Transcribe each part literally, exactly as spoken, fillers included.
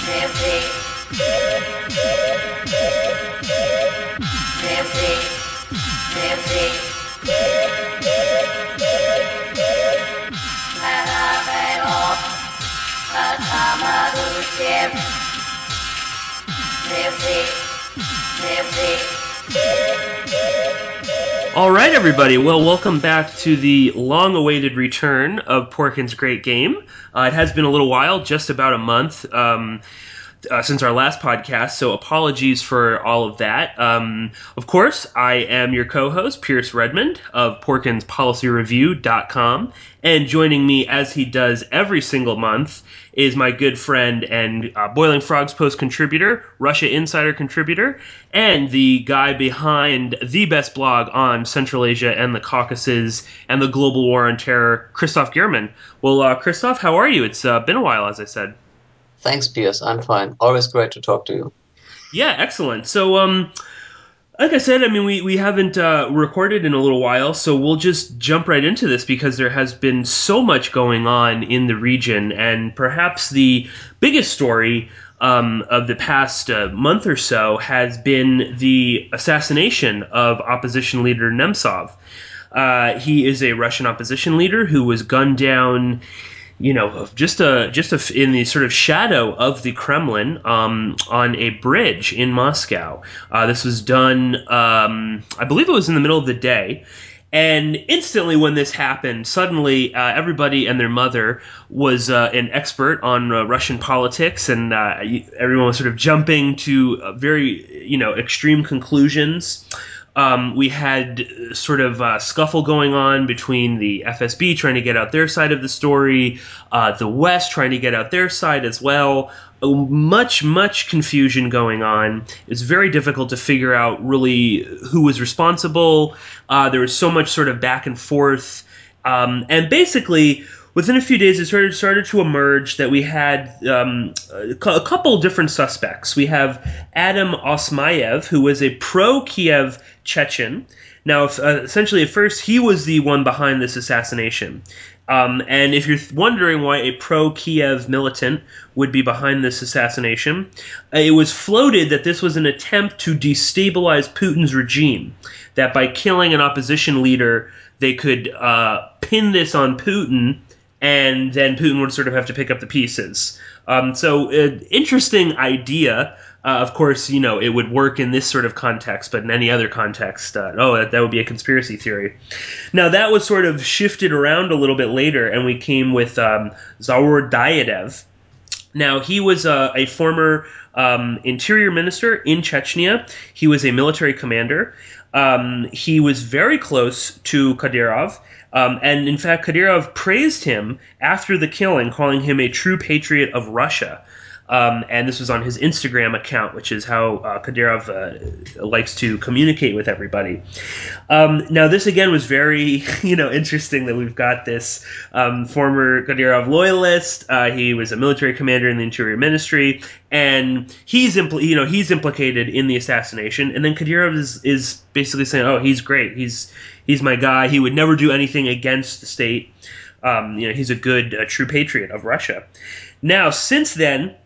Nancy. Nancy. Nancy. Nancy. All right, everybody. Well, welcome back to the long-awaited return of Porkin's Great Game. Uh, it has been a little while, just about a month. Um, Uh, since our last podcast, so apologies for all of that. Um, of course, I am your co-host, Pierce Redmond of Porkins Policy Review dot com, and joining me, as he does every single month, is my good friend and uh, Boiling Frogs Post contributor, Russia Insider contributor, and the guy behind the best blog on Central Asia and the Caucasus and the global war on terror, Christoph Gehrman. Well, uh, Christoph, how are you? It's uh, been a while, as I said. Thanks, Pierce. I'm fine. Always great to talk to you. Yeah, excellent. So, um, like I said, I mean, we, we haven't uh, recorded in a little while, so we'll just jump right into this because there has been so much going on in the region, and perhaps the biggest story um, of the past uh, month or so has been the assassination of opposition leader Nemtsov. Uh, he is a Russian opposition leader who was gunned down, you know, just a just a, in the sort of shadow of the Kremlin um, on a bridge in Moscow. Uh, this was done, um, I believe it was in the middle of the day. And instantly when this happened, suddenly uh, everybody and their mother was uh, an expert on uh, Russian politics, and uh, everyone was sort of jumping to uh, very, you know, extreme conclusions. Um, we had sort of a scuffle going on between the F S B trying to get out their side of the story, uh, the West trying to get out their side as well. Much, much confusion going on. It's very difficult to figure out really who was responsible. Uh, there was so much sort of back and forth. Um, and basically, within a few days, it started started to emerge that we had um, a couple different suspects. We have Adam Osmayev, who was a pro-Kiev Chechen. Now, if, uh, essentially, at first, he was the one behind this assassination. Um, and if you're wondering why a pro-Kiev militant would be behind this assassination, uh, it was floated that this was an attempt to destabilize Putin's regime, that by killing an opposition leader, they could uh, pin this on Putin, and then Putin would sort of have to pick up the pieces. Um, so, uh, interesting idea. Uh, of course, you know, it would work in this sort of context, but in any other context, uh, oh, that, that would be a conspiracy theory. Now, that was sort of shifted around a little bit later, and we came with um, Zaur Dyadev. Now, he was uh, a former um, interior minister in Chechnya. He was a military commander. Um, he was very close to Kadyrov. Um, and in fact, Kadyrov praised him after the killing, calling him a true patriot of Russia. Um, and this was on his Instagram account, which is how uh, Kadyrov uh, likes to communicate with everybody. Um, now, this again was very, you know, interesting that we've got this um, former Kadyrov loyalist. Uh, he was a military commander in the Interior Ministry, and he's, impl- you know, he's implicated in the assassination. And then Kadyrov is, is basically saying, "Oh, he's great. He's he's my guy. He would never do anything against the state. Um, you know, he's a good, uh, true patriot of Russia." Now, since then,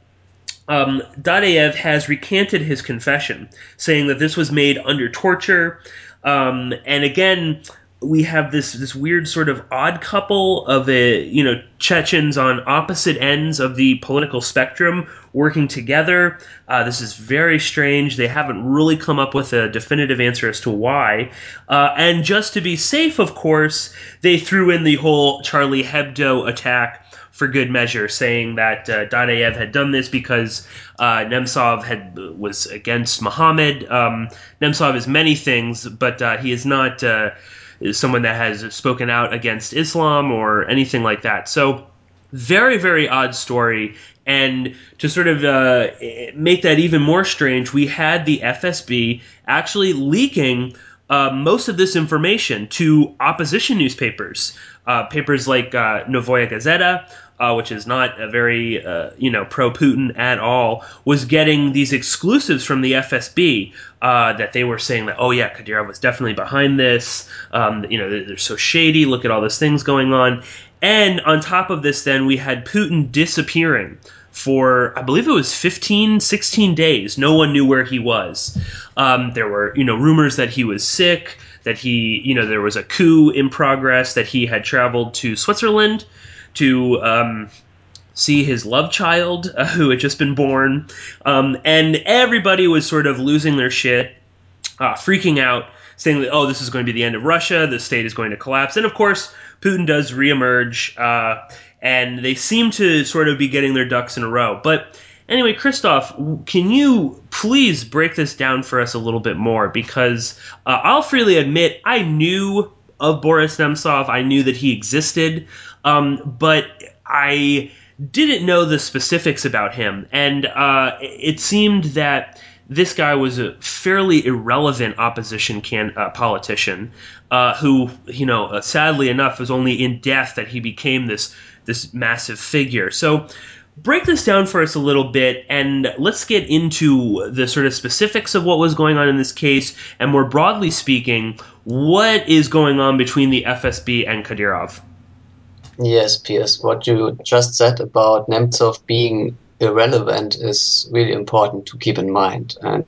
um, Dadaev has recanted his confession, saying that this was made under torture. Um, and again, we have this this weird sort of odd couple of a you know Chechens on opposite ends of the political spectrum working together. Uh, this is very strange. They haven't really come up with a definitive answer as to why. Uh, and just to be safe, of course, they threw in the whole Charlie Hebdo attack for good measure, saying that uh, Dadaev had done this because uh, Nemtsov had was against Muhammad. Um, Nemtsov is many things, but uh, he is not uh, someone that has spoken out against Islam or anything like that. So, very, very odd story. And to sort of uh, make that even more strange, we had the F S B actually leaking uh, most of this information to opposition newspapers, uh, papers like uh, Novaya Gazeta, uh, which is not a very, uh, you know, pro-Putin at all, was getting these exclusives from the F S B uh, that they were saying that, oh yeah, Kadyrov was definitely behind this. Um, you know, they're, they're so shady. Look at all these things going on. And on top of this, then, we had Putin disappearing for, I believe it was fifteen, sixteen days. No one knew where he was. Um, there were, you know, rumors that he was sick, that he, you know, there was a coup in progress, that he had traveled to Switzerland to um, see his love child, uh, who had just been born. Um, and everybody was sort of losing their shit, uh, freaking out, saying that, oh, this is going to be the end of Russia, the state is going to collapse. And of course, Putin does reemerge, uh, and they seem to sort of be getting their ducks in a row. But anyway, Christoph, can you please break this down for us a little bit more? Because uh, I'll freely admit I knew of Boris Nemtsov, I knew that he existed, um, but I didn't know the specifics about him. And uh, it seemed that this guy was a fairly irrelevant opposition can, uh, politician uh, who, you know, uh, sadly enough, was only in death that he became this this massive figure. So break this down for us a little bit, and let's get into the sort of specifics of what was going on in this case, and more broadly speaking, what is going on between the F S B and Kadyrov. Yes, Piers, what you just said about Nemtsov being irrelevant is really important to keep in mind. And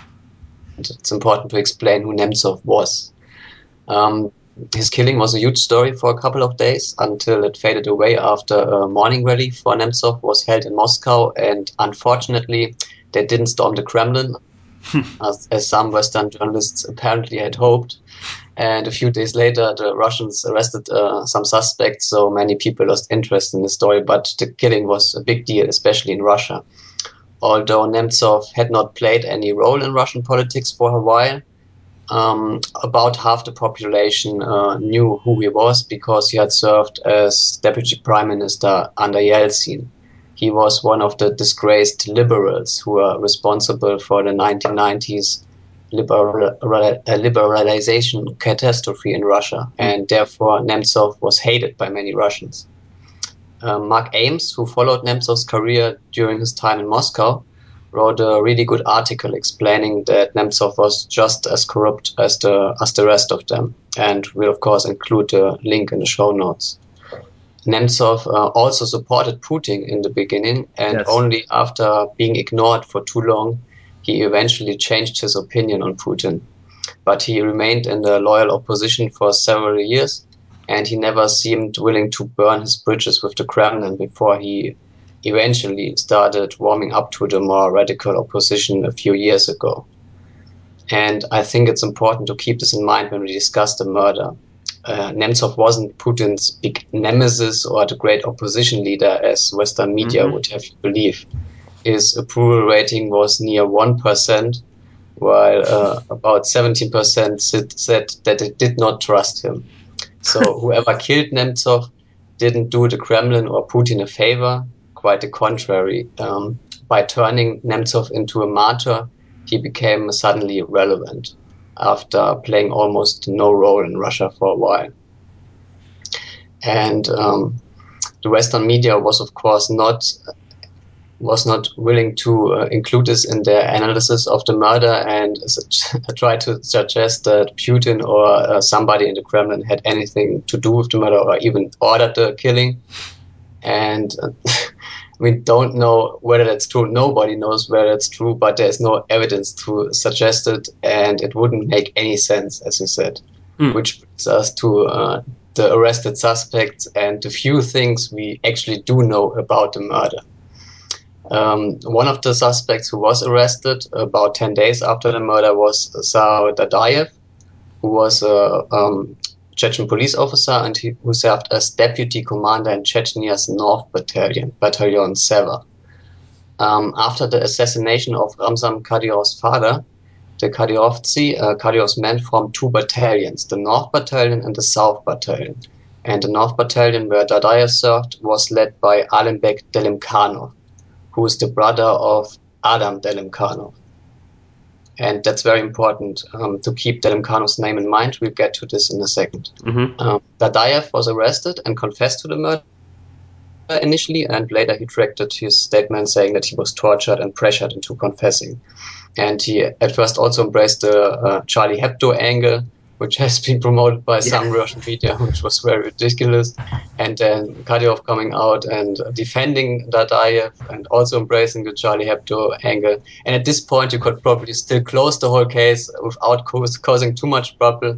it's important to explain who Nemtsov was. Um, his killing was a huge story for a couple of days until it faded away after a morning rally for Nemtsov was held in Moscow. And unfortunately, they didn't storm the Kremlin, as, as some Western journalists apparently had hoped. And a few days later, the Russians arrested uh, some suspects, so many people lost interest in the story. But the killing was a big deal, especially in Russia. Although Nemtsov had not played any role in Russian politics for a while, um, about half the population uh, knew who he was because he had served as deputy prime minister under Yeltsin. He was one of the disgraced liberals who were responsible for the nineteen nineties liberal, liberalization catastrophe in Russia, and therefore Nemtsov was hated by many Russians. Uh, Mark Ames, who followed Nemtsov's career during his time in Moscow, wrote a really good article explaining that Nemtsov was just as corrupt as the as the rest of them, and we'll of course include the link in the show notes. Nemtsov uh, also supported Putin in the beginning, and Yes. only after being ignored for too long, he eventually changed his opinion on Putin. But he remained in the loyal opposition for several years, and he never seemed willing to burn his bridges with the Kremlin before he eventually started warming up to the more radical opposition a few years ago. And I think it's important to keep this in mind when we discuss the murder. Uh, Nemtsov wasn't Putin's big nemesis or the great opposition leader, as Western media Mm-hmm. would have you believe. His approval rating was near one percent, while uh, about seventeen percent said that they did not trust him. So whoever killed Nemtsov didn't do the Kremlin or Putin a favor, quite the contrary. Um, by turning Nemtsov into a martyr, he became suddenly relevant after playing almost no role in Russia for a while. And um, the Western media was, of course, not was not willing to uh, include this in their analysis of the murder, and tried to suggest that Putin or uh, somebody in the Kremlin had anything to do with the murder or even ordered the killing. And uh, we don't know whether that's true. Nobody knows whether it's true, but there's no evidence to suggest it, and it wouldn't make any sense, as you said. Mm. Which brings us to uh, the arrested suspects and the few things we actually do know about the murder. Um, one of the suspects who was arrested about ten days after the murder was Zaur Dadayev, who was a um, Chechen police officer and he, who served as deputy commander in Chechny's North Battalion, Battalion seven. Um, after the assassination of Ramzan Kadyrov's father, the Kadyrovtsi, uh, Kadyrov's men, formed two battalions, the North Battalion and the South Battalion. And the North Battalion, where Dadayev served, was led by Alembek Delimkhanov, who is the brother of Adam Delimkhanov. And that's very important um, to keep Delimkhanov's name in mind. We'll get to this in a second. Mm-hmm. Um, Dadayev was arrested and confessed to the murder initially, and later he retracted his statement saying that he was tortured and pressured into confessing. And he at first also embraced the uh, Charlie Hebdo angle, which has been promoted by Yeah. some Russian media, which was very ridiculous. And then Kadyrov coming out and defending Dadaev and also embracing the Charlie Hebdo angle. And at this point, you could probably still close the whole case without causing too much trouble.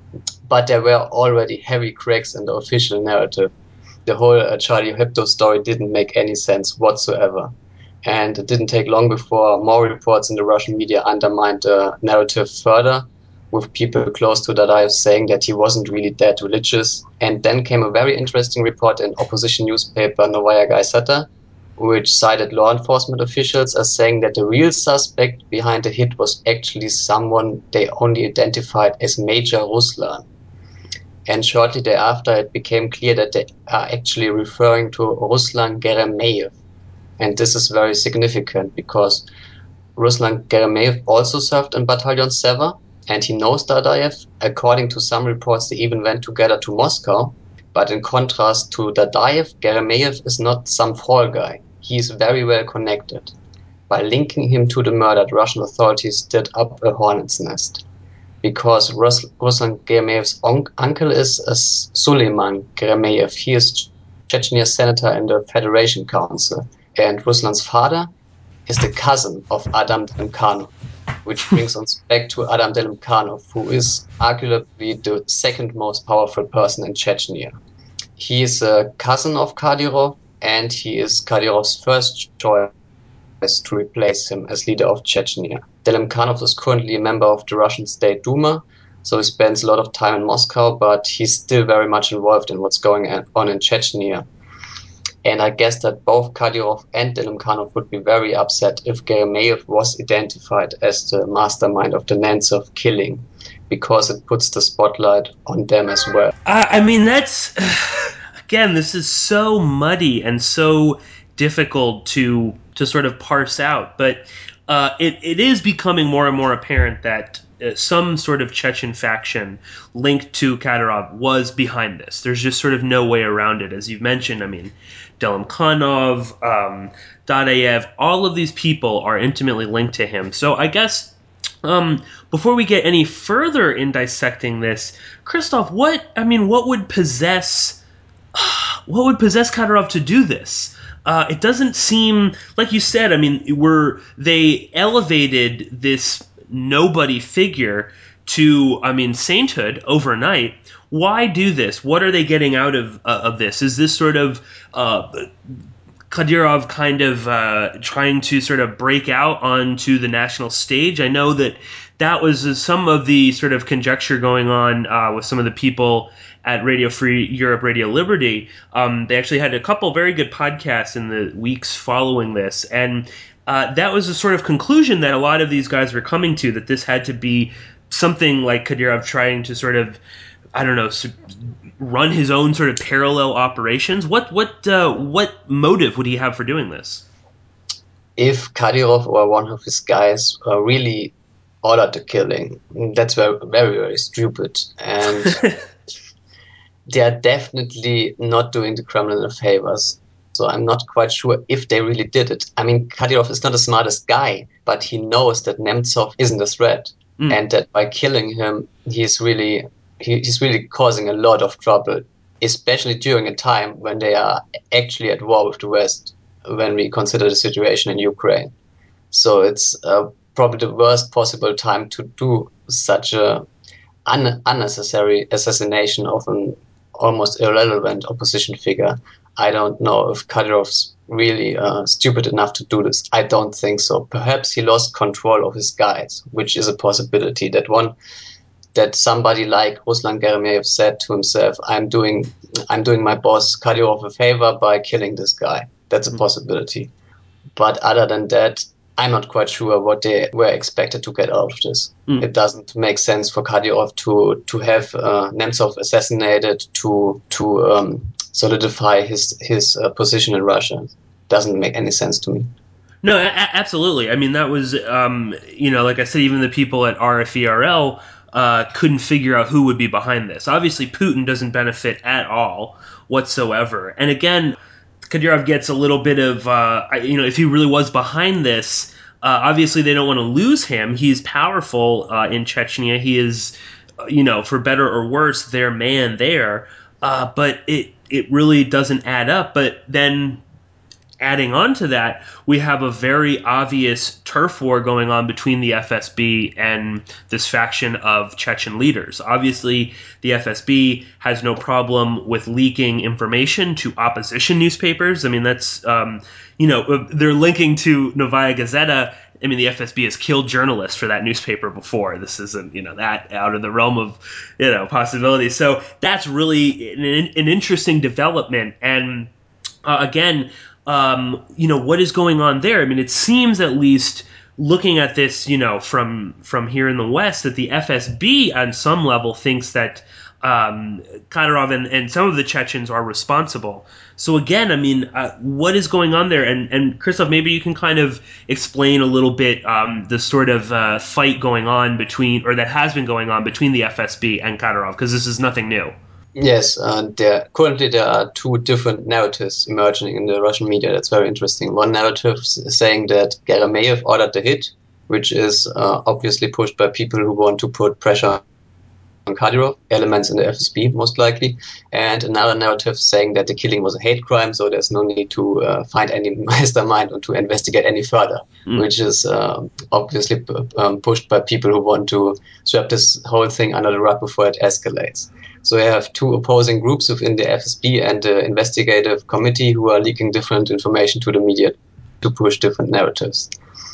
But there were already heavy cracks in the official narrative. The whole uh, Charlie Hebdo story didn't make any sense whatsoever. And it didn't take long before more reports in the Russian media undermined the narrative further, with people close to Dadaev saying that he wasn't really that religious. And then came a very interesting report in opposition newspaper Novaya Gazeta, which cited law enforcement officials as saying that the real suspect behind the hit was actually someone they only identified as Major Ruslan. And shortly thereafter, it became clear that they are actually referring to Ruslan Geremeyev. And this is very significant because Ruslan Geremeyev also served in Battalion Seva, and he knows Dadaev. According to some reports, they even went together to Moscow. But in contrast to Dadaev, Geremeyev is not some fall guy. He is very well connected. By linking him to the murder, Russian authorities did up a hornet's nest. Because Rus- Ruslan Geremeyev's un- uncle is uh, Suleiman Geremeyev. He is Chechenya's senator in the Federation Council. And Ruslan's father is the cousin of Adam Delimkhanov, which brings us back to Adam Delimkhanov, who is arguably the second most powerful person in Chechnya. He is a cousin of Kadyrov, and he is Kadyrov's first choice to replace him as leader of Chechnya. Delimkhanov is currently a member of the Russian State Duma, so he spends a lot of time in Moscow, but he's still very much involved in what's going on in Chechnya. And I guess that both Kadyrov and Delimkhanov would be very upset if Geremeyev was identified as the mastermind of the Nemtsov killing, because it puts the spotlight on them as well. I, I mean, that's again, this is so muddy and so difficult to to sort of parse out, but uh, it it is becoming more and more apparent that uh, some sort of Chechen faction linked to Kadyrov was behind this. There's just sort of no way around it, as you've mentioned. I mean, Delimkhanov, um, Dadaev, all of these people are intimately linked to him. So I guess. Um, before we get any further in dissecting this, Christoph, what I mean, what would possess what would possess Kadyrov to do this? Uh, it doesn't seem like you said. I mean, we're they elevated this nobody figure to, I mean, sainthood overnight. Why do this? What are they getting out of uh, of this? Is this sort of uh, Kadyrov kind of uh, trying to sort of break out onto the national stage? I know that that was uh, some of the sort of conjecture going on uh, with some of the people at Radio Free Europe, Radio Liberty. Um, they actually had a couple very good podcasts in the weeks following this, and uh, that was a sort of conclusion that a lot of these guys were coming to, that this had to be something like Kadyrov trying to sort of, I don't know, run his own sort of parallel operations. What what uh, what motive would he have for doing this? If Kadyrov or one of his guys uh, really ordered the killing, that's very, very, very stupid. And they are definitely not doing the Kremlin a favor. So I'm not quite sure if they really did it. I mean, Kadyrov is not the smartest guy, but he knows that Nemtsov isn't a threat, Mm. and that by killing him, he's really he, he's really causing a lot of trouble, especially during a time when they are actually at war with the West. When we consider the situation in Ukraine, so it's uh, probably the worst possible time to do such a un- unnecessary assassination of an almost irrelevant opposition figure. I don't know if Kadyrov's really uh, stupid enough to do this. I don't think so. Perhaps he lost control of his guys, which is a possibility. That one, that somebody like Ruslan Geremeyev said to himself, "I'm doing, I'm doing my boss Kadyrov a favor by killing this guy." That's a possibility. But other than that, I'm not quite sure what they were expected to get out of this. Mm. It doesn't make sense for Kadyrov to to have uh, Nemtsov assassinated to to um, solidify his his uh, position in Russia. Doesn't make any sense to me. No, a- absolutely. I mean, that was, um, you know, like I said, even the people at R F E R L uh, couldn't figure out who would be behind this. Obviously, Putin doesn't benefit at all whatsoever. And again, Kadyrov gets a little bit of, uh, you know, if he really was behind this, uh, obviously they don't want to lose him. He's powerful uh, in Chechnya. He is you know, for better or worse, their man there. Uh, but it it really doesn't add up. But then adding on to that, we have a very obvious turf war going on between the F S B and this faction of Chechen leaders. Obviously, the F S B has no problem with leaking information to opposition newspapers. I mean, that's, um, you know, they're linking to Novaya Gazeta. I mean, the F S B has killed journalists for that newspaper before. This isn't, you know, that out of the realm of, you know, possibilities. So that's really an, an interesting development. And uh, again, um, you know, what is going on there? I mean, it seems, at least looking at this, you know, from from here in the West, that the F S B on some level thinks that um, Kadyrov and, and some of the Chechens are responsible. So again, I mean, uh, what is going on there? And, and Christoph, maybe you can kind of explain a little bit um, the sort of uh, fight going on between, or that has been going on between the F S B and Kadyrov, because this is nothing new. Yes, uh, there currently there are two different narratives emerging in the Russian media. That's very interesting. One narrative is saying that Geremeyev ordered the hit, which is uh, obviously pushed by people who want to put pressure on Kadyrov, elements in the F S B most likely, and another narrative saying that the killing was a hate crime, so there's no need to uh, find any mastermind or to investigate any further, mm. which is uh, obviously p- um, pushed by people who want to sweep this whole thing under the rug before it escalates. So we have two opposing groups within the F S B and the investigative committee who are leaking different information to the media to push different narratives.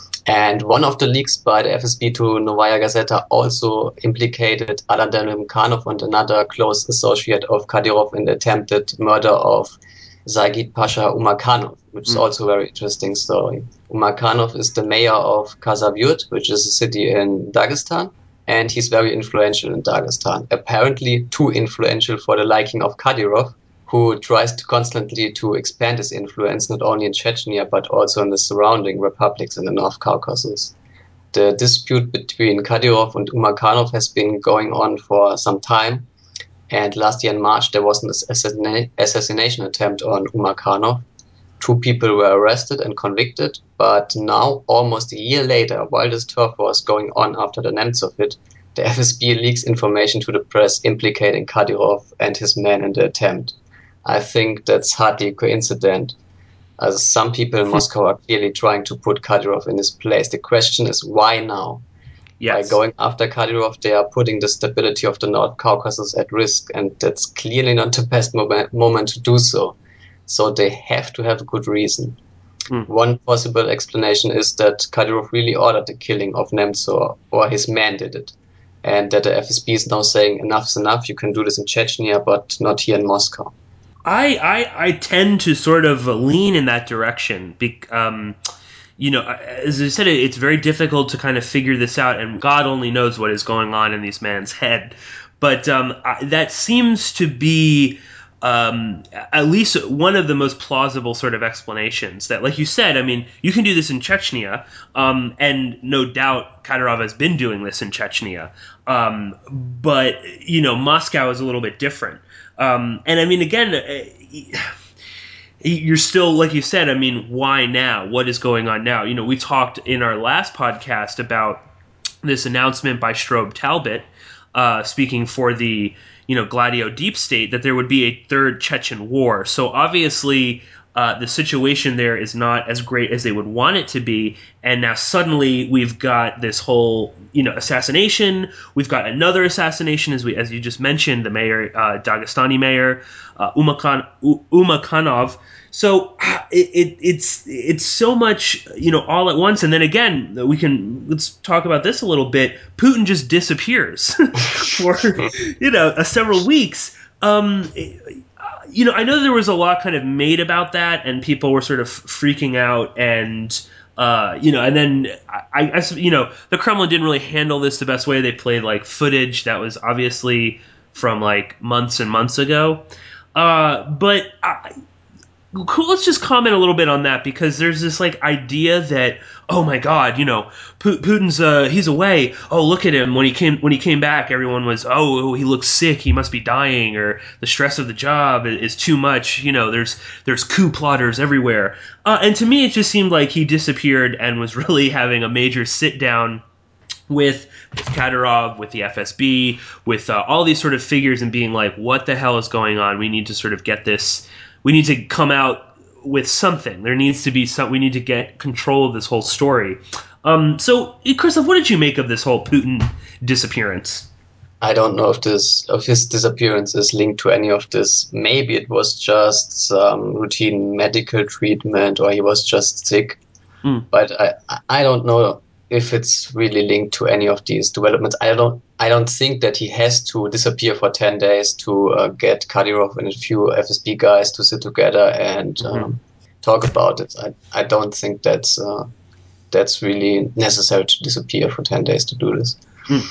And one of the leaks by the F S B to Novaya Gazeta also implicated Alain Mukhanov and another close associate of Kadyrov in the attempted murder of Zaigid Pasha Umarkhanov, which is mm. also a very interesting story. Umarkhanov is the mayor of Khasavyurt, which is a city in Dagestan, and he's very influential in Dagestan. Apparently too influential for the liking of Kadyrov, who tries to constantly to expand his influence not only in Chechnya but also in the surrounding republics in the North Caucasus. The dispute between Kadyrov and Umarkhanov has been going on for some time, and last year in March there was an assassina- assassination attempt on Umarkhanov. Two people were arrested and convicted, but now, almost a year later, while this turf war is going on after the Nemtsov hit, the F S B leaks information to the press implicating Kadyrov and his men in the attempt. I think that's hardly a coincidence, as some people in Moscow are clearly trying to put Kadyrov in his place. The question is, why now? Yes. By going after Kadyrov, they are putting the stability of the North Caucasus at risk, and that's clearly not the best moment, moment to do so. So they have to have a good reason. Mm. One possible explanation is that Kadyrov really ordered the killing of Nemtsov, or his men did it, and that the F S B is now saying enough's enough, you can do this in Chechnya, but not here in Moscow. I, I, I tend to sort of lean in that direction. Um, you know, as I said, it's very difficult to kind of figure this out, and God only knows what is going on in this man's head. But um, I, that seems to be um, at least one of the most plausible sort of explanations. That, like you said, I mean, you can do this in Chechnya, um, and no doubt Kadyrov has been doing this in Chechnya. Um, but, you know, Moscow is a little bit different. Um, and I mean, again, you're still, like you said, I mean, why now? What is going on now? You know, we talked in our last podcast about this announcement by Strobe Talbot, uh, speaking for the, you know, Gladio Deep State, that there would be a third Chechen war. So obviously, uh, the situation there is not as great as they would want it to be. And now suddenly we've got this whole, you know, assassination. We've got another assassination, as we, as you just mentioned, the mayor, uh, Dagestani mayor, uh, Umakhan, Umarkhanov. So it, it, it's it's so much, you know, all at once. And then again, we can let's talk about this a little bit. Putin just disappears for, you know, uh, several weeks. Um, you know, I know there was a lot kind of made about that, and people were sort of freaking out, and uh, you know, and then I, I, you know, the Kremlin didn't really handle this the best way. They played like footage that was obviously from like months and months ago, uh, but. I, Cool. Let's just comment a little bit on that, because there's this like idea that, oh my God, you know, Putin's uh, he's away. Oh, look at him. When he came when he came back, everyone was, oh, he looks sick. He must be dying, or the stress of the job is too much. You know, there's there's coup plotters everywhere. Uh, and to me, it just seemed like he disappeared and was really having a major sit down with, with Kadyrov, with the F S B, with uh, all these sort of figures, and being like, what the hell is going on? We need to sort of get this, we need to come out with something. There needs to be some, we need to get control of this whole story. Um, so, Christoph, what did you make of this whole Putin disappearance? I don't know if this if his disappearance is linked to any of this. Maybe it was just some routine medical treatment, or he was just sick. Mm. But I I don't know if it's really linked to any of these developments. I don't I don't think that he has to disappear for ten days to uh, get Kadyrov and a few F S B guys to sit together and Mm-hmm. um, talk about it. I I don't think that's uh, that's really necessary to disappear for ten days to do this. Mm.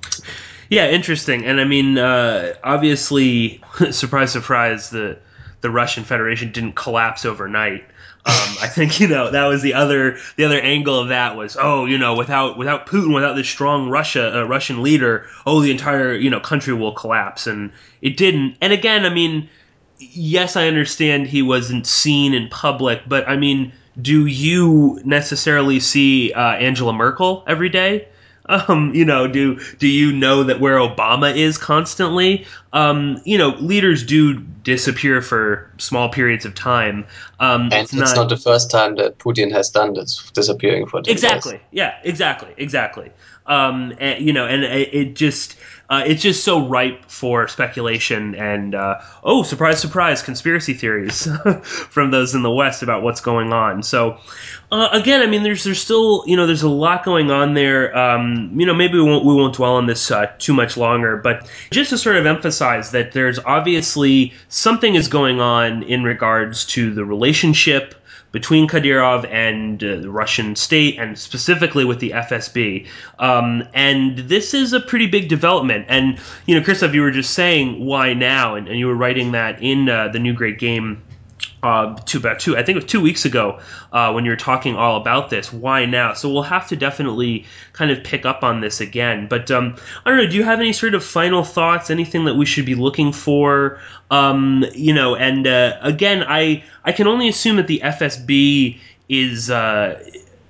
Yeah, interesting. And I mean, uh, obviously, surprise, surprise, the the Russian Federation didn't collapse overnight. Um, I think you know that was the other the other angle of that was, oh, you know, without without Putin, without this strong Russia uh, Russian leader, oh, the entire you know country will collapse, and it didn't. And again, I mean, yes, I understand he wasn't seen in public, but I mean, do you necessarily see uh, Angela Merkel every day? Um, you know, do do you know that where Obama is constantly? Um, you know, leaders do disappear for small periods of time. Um, And it's it's not not the first time that Putin has done this, disappearing for ten days. exactly, yeah, exactly, exactly. Um, and, you know, and it, it just uh, it's just so ripe for speculation and uh, oh, surprise, surprise, conspiracy theories from those in the West about what's going on. So. Uh, again, I mean, there's there's still you know there's a lot going on there. Um, you know, maybe we won't we won't dwell on this uh, too much longer, but just to sort of emphasize that there's obviously something is going on in regards to the relationship between Kadyrov and uh, the Russian state, and specifically with the F S B. Um, and this is a pretty big development. And you know, Christoph, you were just saying why now, and, and you were writing that in uh, the New Great Game. Uh, two about two, I think it was two weeks ago uh, when you were talking all about this. Why now? So we'll have to definitely kind of pick up on this again. But um, I don't know. Do you have any sort of final thoughts? Anything that we should be looking for? Um, you know, and uh, again, I I can only assume that the F S B is uh,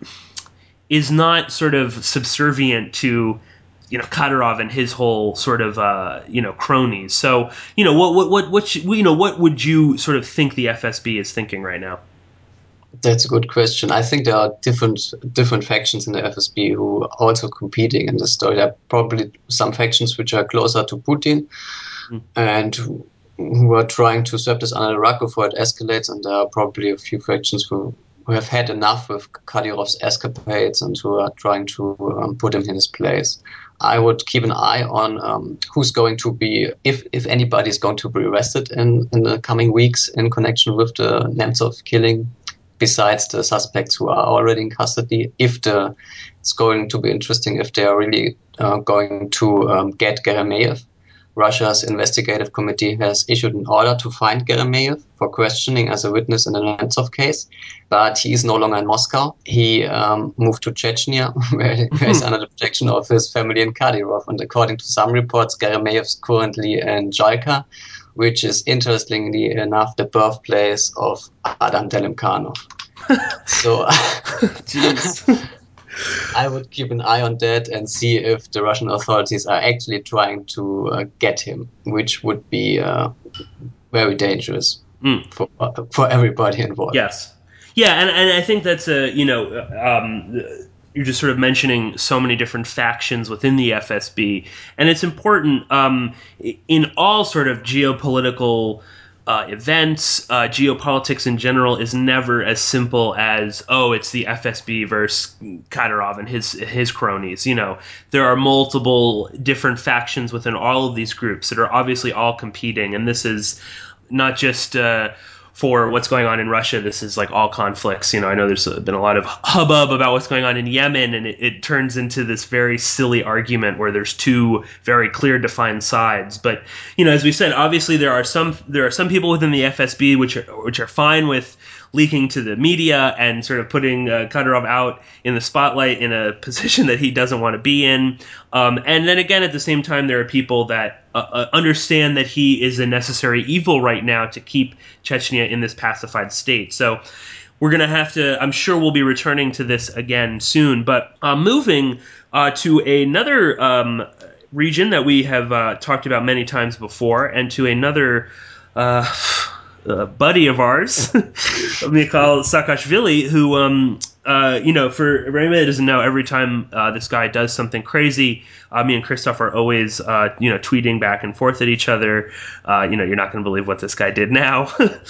is not sort of subservient to you know Kadyrov and his whole sort of uh, you know cronies. So you know what what what what should, you know what would you sort of think the F S B is thinking right now? That's a good question. I think there are different different factions in the F S B who are also competing in this story. There are probably some factions which are closer to Putin Mm. and who who are trying to sweep this under the rug before it escalates, and there are probably a few factions who, who have had enough with Kadyrov's escapades and who are trying to um, put him in his place. I would keep an eye on um, who's going to be, if if anybody is going to be arrested in, in the coming weeks in connection with the Nemtsov killing, besides the suspects who are already in custody. If the it's going to be interesting if they are really uh, going to um, get Geremeyev. Russia's investigative committee has issued an order to find Geremeyev for questioning as a witness in the Nemtsov case, but he is no longer in Moscow. He um, moved to Chechnya, where he is under the protection of his family in Kadyrov. And according to some reports, Geremeyev is currently in Jalka, which is interestingly enough the birthplace of Adam Delimkhanov. So Jeez. I would keep an eye on that and see if the Russian authorities are actually trying to uh, get him, which would be uh, very dangerous Mm. for uh, for everybody involved. Yes. Yeah, and, and I think that's a you know um, you're just sort of mentioning so many different factions within the F S B, and it's important um, in all sort of geopolitical uh, events. Uh, geopolitics in general is never as simple as oh, it's the F S B versus Kadyrov and his his cronies. You know, there are multiple different factions within all of these groups that are obviously all competing, and this is not just. Uh, for what's going on in Russia, this is like all conflicts. You know, I know there's been a lot of hubbub about what's going on in Yemen, and it, it turns into this very silly argument where there's two very clear defined sides. But you know, as we said, obviously there are some there are some people within the F S B which are which are fine with leaking to the media and sort of putting uh, Kadyrov out in the spotlight in a position that he doesn't want to be in. Um, and then again, at the same time, there are people that uh, uh, understand that he is a necessary evil right now to keep Chechnya in this pacified state. So we're going to have to, I'm sure we'll be returning to this again soon. But uh, moving uh, to another um, region that we have uh, talked about many times before, and to another uh, uh, buddy of ours, Mikhail Saakashvili, who, um, uh, you know, for anybody that doesn't know, every time uh, this guy does something crazy, uh, me and Christoph are always, uh, you know, tweeting back and forth at each other. Uh, you know, you're not going to believe what this guy did now.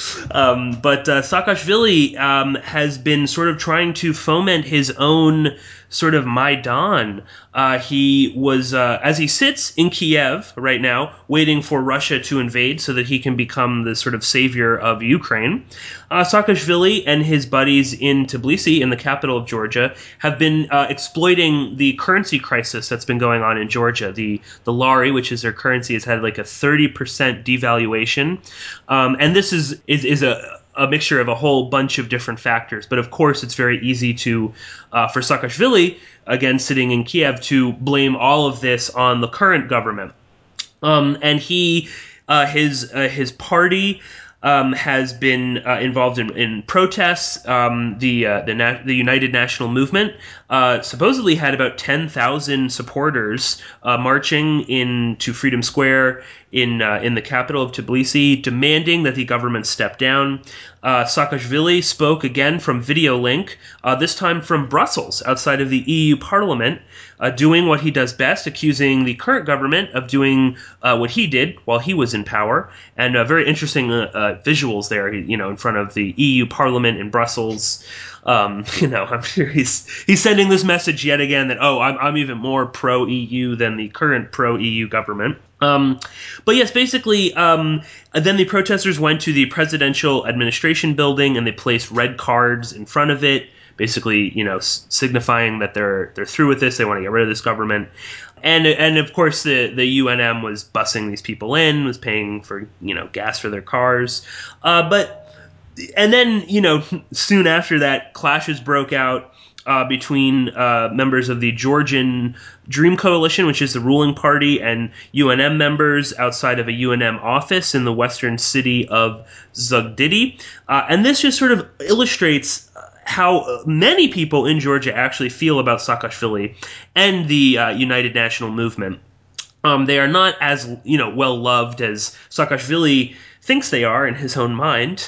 um, but uh, Saakashvili um, has been sort of trying to foment his own sort of Maidan. Uh, he was, uh, as he sits in Kiev right now, waiting for Russia to invade so that he can become the sort of savior of Ukraine, uh, Saakashvili and his buddies in Tbilisi, in the capital of Georgia, have been uh, exploiting the currency crisis that's been going on in Georgia. The the lari, which is their currency, has had like a thirty percent devaluation. Um, and this is, is, is a... a mixture of a whole bunch of different factors. But of course, it's very easy to, uh, for Saakashvili, again, sitting in Kiev, to blame all of this on the current government. Um, and he, uh, his, uh, his party um, has been uh, involved in, in protests. Um, the uh, the, Na- the United National Movement uh, supposedly had about ten thousand supporters uh, marching into Freedom Square in uh, in the capital of Tbilisi, demanding that the government step down. Uh, Saakashvili spoke again from video link, uh, this time from Brussels, outside of the E U Parliament, uh, doing what he does best, accusing the current government of doing uh, what he did while he was in power. And uh, very interesting uh, uh, visuals there, you know, in front of the E U Parliament in Brussels. Um, you know, I'm sure he's he's sending this message yet again that, oh, I'm, I'm even more pro-E U than the current pro-E U government. Um, but yes, basically, um, then the protesters went to the presidential administration building and they placed red cards in front of it, basically, you know, s- signifying that they're they're through with this. They want to get rid of this government. And and of course, the, the U N M was busing these people in, was paying for, you know, gas for their cars. Uh, but and then, you know, soon after that, clashes broke out uh, between uh, members of the Georgian Dream Coalition, which is the ruling party, and U N M members outside of a U N M office in the western city of Zugdidi. Uh, and this just sort of illustrates how many people in Georgia actually feel about Saakashvili and the uh, United National Movement. Um, they are not as, you know, well loved as Saakashvili thinks they are in his own mind.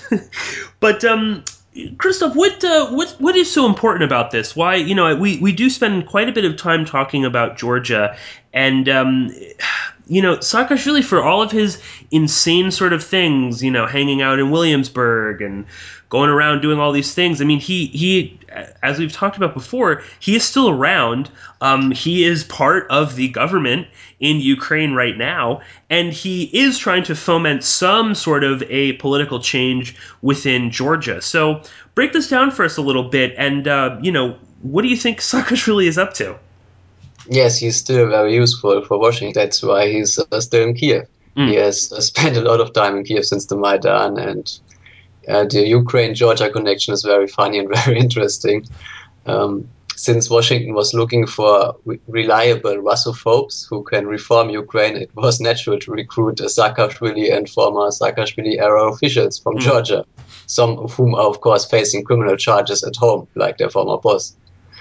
But um, Christoph, what uh, what what is so important about this? Why, you know, we we do spend quite a bit of time talking about Georgia, and um, you know, Saakashvili, for all of his insane sort of things, you know, hanging out in Williamsburg and going around doing all these things. I mean, he he, as we've talked about before, he is still around. Um, he is part of the government in Ukraine right now, and he is trying to foment some sort of a political change within Georgia. So break this down for us a little bit, and uh, you know, what do you think Saakashvili is up to? Yes, he's still very useful for Washington. That's why he's uh, still in Kiev. He Mm. has uh, spent a lot of time in Kiev since the Maidan, and uh, the Ukraine-Georgia connection is very funny and very interesting. Um, since Washington was looking for re- reliable Russophobes who can reform Ukraine, it was natural to recruit uh, Saakashvili and former Saakashvili-era officials from Mm. Georgia, some of whom are, of course, facing criminal charges at home, like their former boss.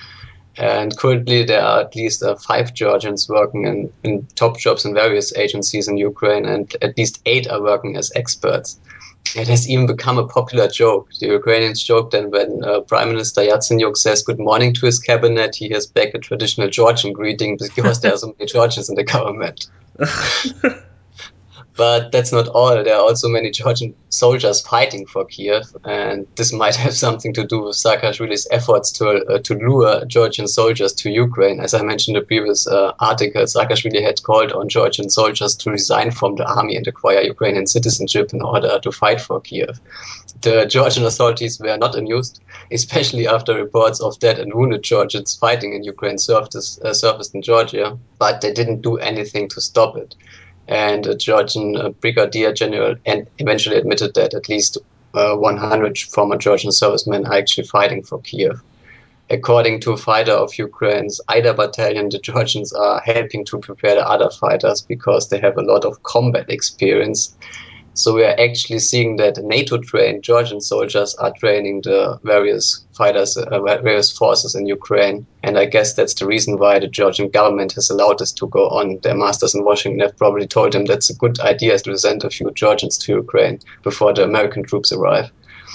And currently, there are at least uh, five Georgians working in, in top jobs in various agencies in Ukraine, and at least eight are working as experts. It has even become a popular joke. The Ukrainians joke that when uh, Prime Minister Yatsenyuk says good morning to his cabinet, he has back a traditional Georgian greeting because there are so many Georgians in the government. But that's not all. There are also many Georgian soldiers fighting for Kiev, and this might have something to do with Saakashvili's efforts to uh, to lure Georgian soldiers to Ukraine. As I mentioned in the previous uh, article, Saakashvili had called on Georgian soldiers to resign from the army and acquire Ukrainian citizenship in order to fight for Kiev. The Georgian authorities were not amused, especially after reports of dead and wounded Georgians fighting in Ukraine surfaced, uh, surfaced in Georgia, but they didn't do anything to stop it. And a Georgian uh, brigadier general and eventually admitted that at least uh, one hundred former Georgian servicemen are actually fighting for Kiev. According to a fighter of Ukraine's Ida battalion, the Georgians are helping to prepare the other fighters because they have a lot of combat experience. So we are actually seeing that NATO-trained Georgian soldiers are training the various fighters, uh, various forces in Ukraine. And I guess that's the reason why the Georgian government has allowed this to go on. Their masters in Washington have probably told them that's a good idea to send a few Georgians to Ukraine before the American troops arrive.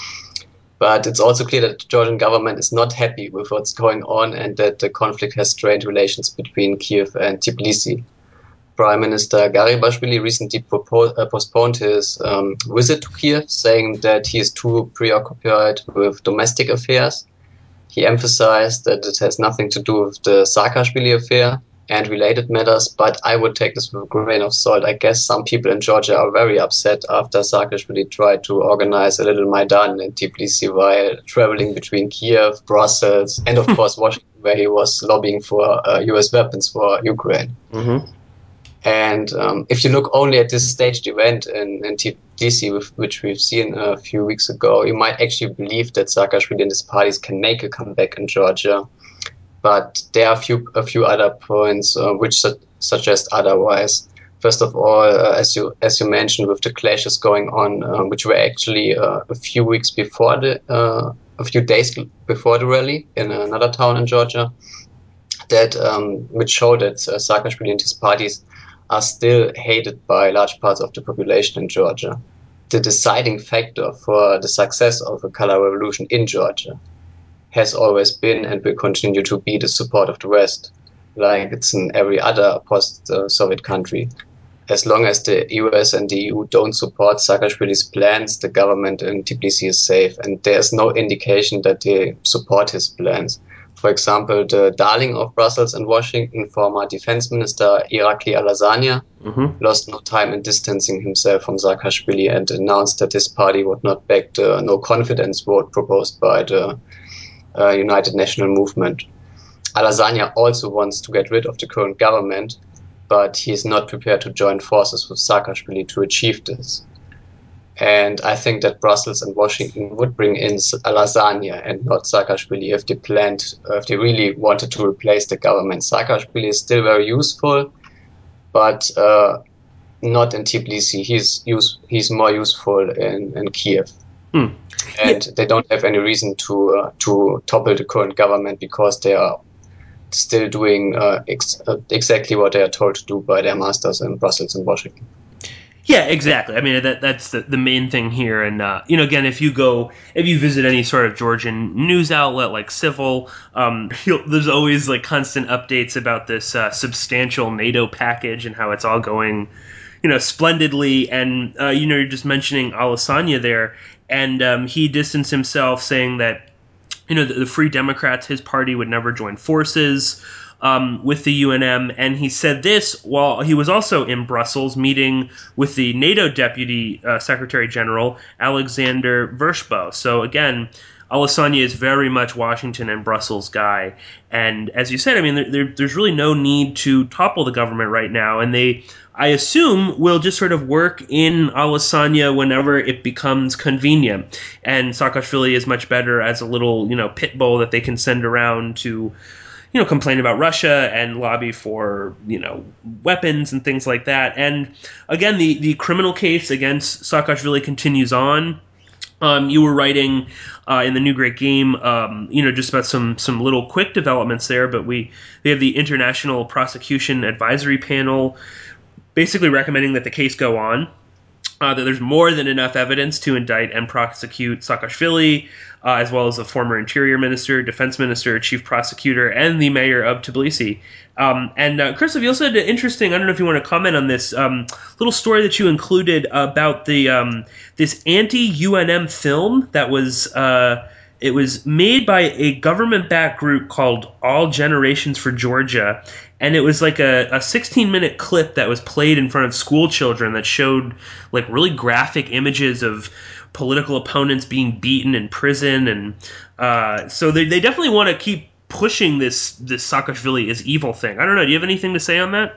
But it's also clear that the Georgian government is not happy with what's going on and that the conflict has strained relations between Kiev and Tbilisi. Prime Minister Garibashvili recently proposed, uh, postponed his um, visit to Kiev, saying that he is too preoccupied with domestic affairs. He emphasized that it has nothing to do with the Saakashvili affair and related matters, but I would take this with a grain of salt. I guess some people in Georgia are very upset after Saakashvili tried to organize a little Maidan in Tbilisi while traveling between Kiev, Brussels, and of course Washington, where he was lobbying for uh, U S weapons for Ukraine. Mm-hmm. And um, if you look only at this staged event in, in Tbilisi, which we've seen a few weeks ago, you might actually believe that Saakashvili and his parties can make a comeback in Georgia. But there are a few, a few other points uh, which su- suggest otherwise. First of all, uh, as you as you mentioned, with the clashes going on, uh, which were actually uh, a few weeks before the, uh, a few days before the rally in another town in Georgia, that um, which show that uh, Saakashvili and his parties are still hated by large parts of the population in Georgia. The deciding factor for the success of a color revolution in Georgia has always been and will continue to be the support of the West, like it's in every other post-Soviet country. As long as the U S and the E U don't support Saakashvili's plans, the government in Tbilisi is safe, and there's no indication that they support his plans. For example, the darling of Brussels and Washington, former defense minister Irakli Alazania, Mm-hmm. lost no time in distancing himself from Saakashvili and announced that his party would not back the no confidence vote proposed by the uh, United National Movement. Alazania also wants to get rid of the current government, but he is not prepared to join forces with Saakashvili to achieve this. And I think that Brussels and Washington would bring in Alazania and not Saakashvili if they planned, if they really wanted to replace the government. Saakashvili is still very useful, but uh, not in Tbilisi. He's use, he's more useful in, in Kiev. Hmm. Yeah. And they don't have any reason to uh, to topple the current government because they are still doing uh, ex- uh, exactly what they are told to do by their masters in Brussels and Washington. Yeah, exactly. I mean, that that's the, the main thing here. And, uh, you know, again, if you go, if you visit any sort of Georgian news outlet like Civil, um, there's always like constant updates about this uh, substantial NATO package and how it's all going, you know, splendidly. And, uh, you know, you're just mentioning Alessandria there. And um, he distanced himself saying that, you know, the, the Free Democrats, his party, would never join forces um, with the U N M. And he said this while he was also in Brussels meeting with the NATO Deputy uh, Secretary General, Alexander Vershbow. So again, Alessandria is very much Washington and Brussels guy. And as you said, I mean, there, there, there's really no need to topple the government right now. And they, I assume, will just sort of work in Alessandria whenever it becomes convenient. And Saakashvili is much better as a little, you know, pit bull that they can send around to, you know, complain about Russia and lobby for, you know, weapons and things like that. And again, the, the criminal case against Saakashvili continues on. Um, you were writing uh, in the New Great Game, um, you know, just about some some little quick developments there, but we, we have the International Prosecution Advisory Panel basically recommending that the case go on. Uh, that there's more than enough evidence to indict and prosecute Saakashvili, uh, as well as the former interior minister, defense minister, chief prosecutor, and the mayor of Tbilisi. Um, and uh, Christoph, you also had an interesting, I don't know if you want to comment on this um, little story that you included about the um, this anti-U N M film that was uh, it was made by a government-backed group called All Generations for Georgia, and it was like a, a sixteen minute clip that was played in front of school children that showed like really graphic images of political opponents being beaten in prison, and uh, so they, they definitely want to keep pushing this this Saakashvili is evil thing. I don't know. Do you have anything to say on that?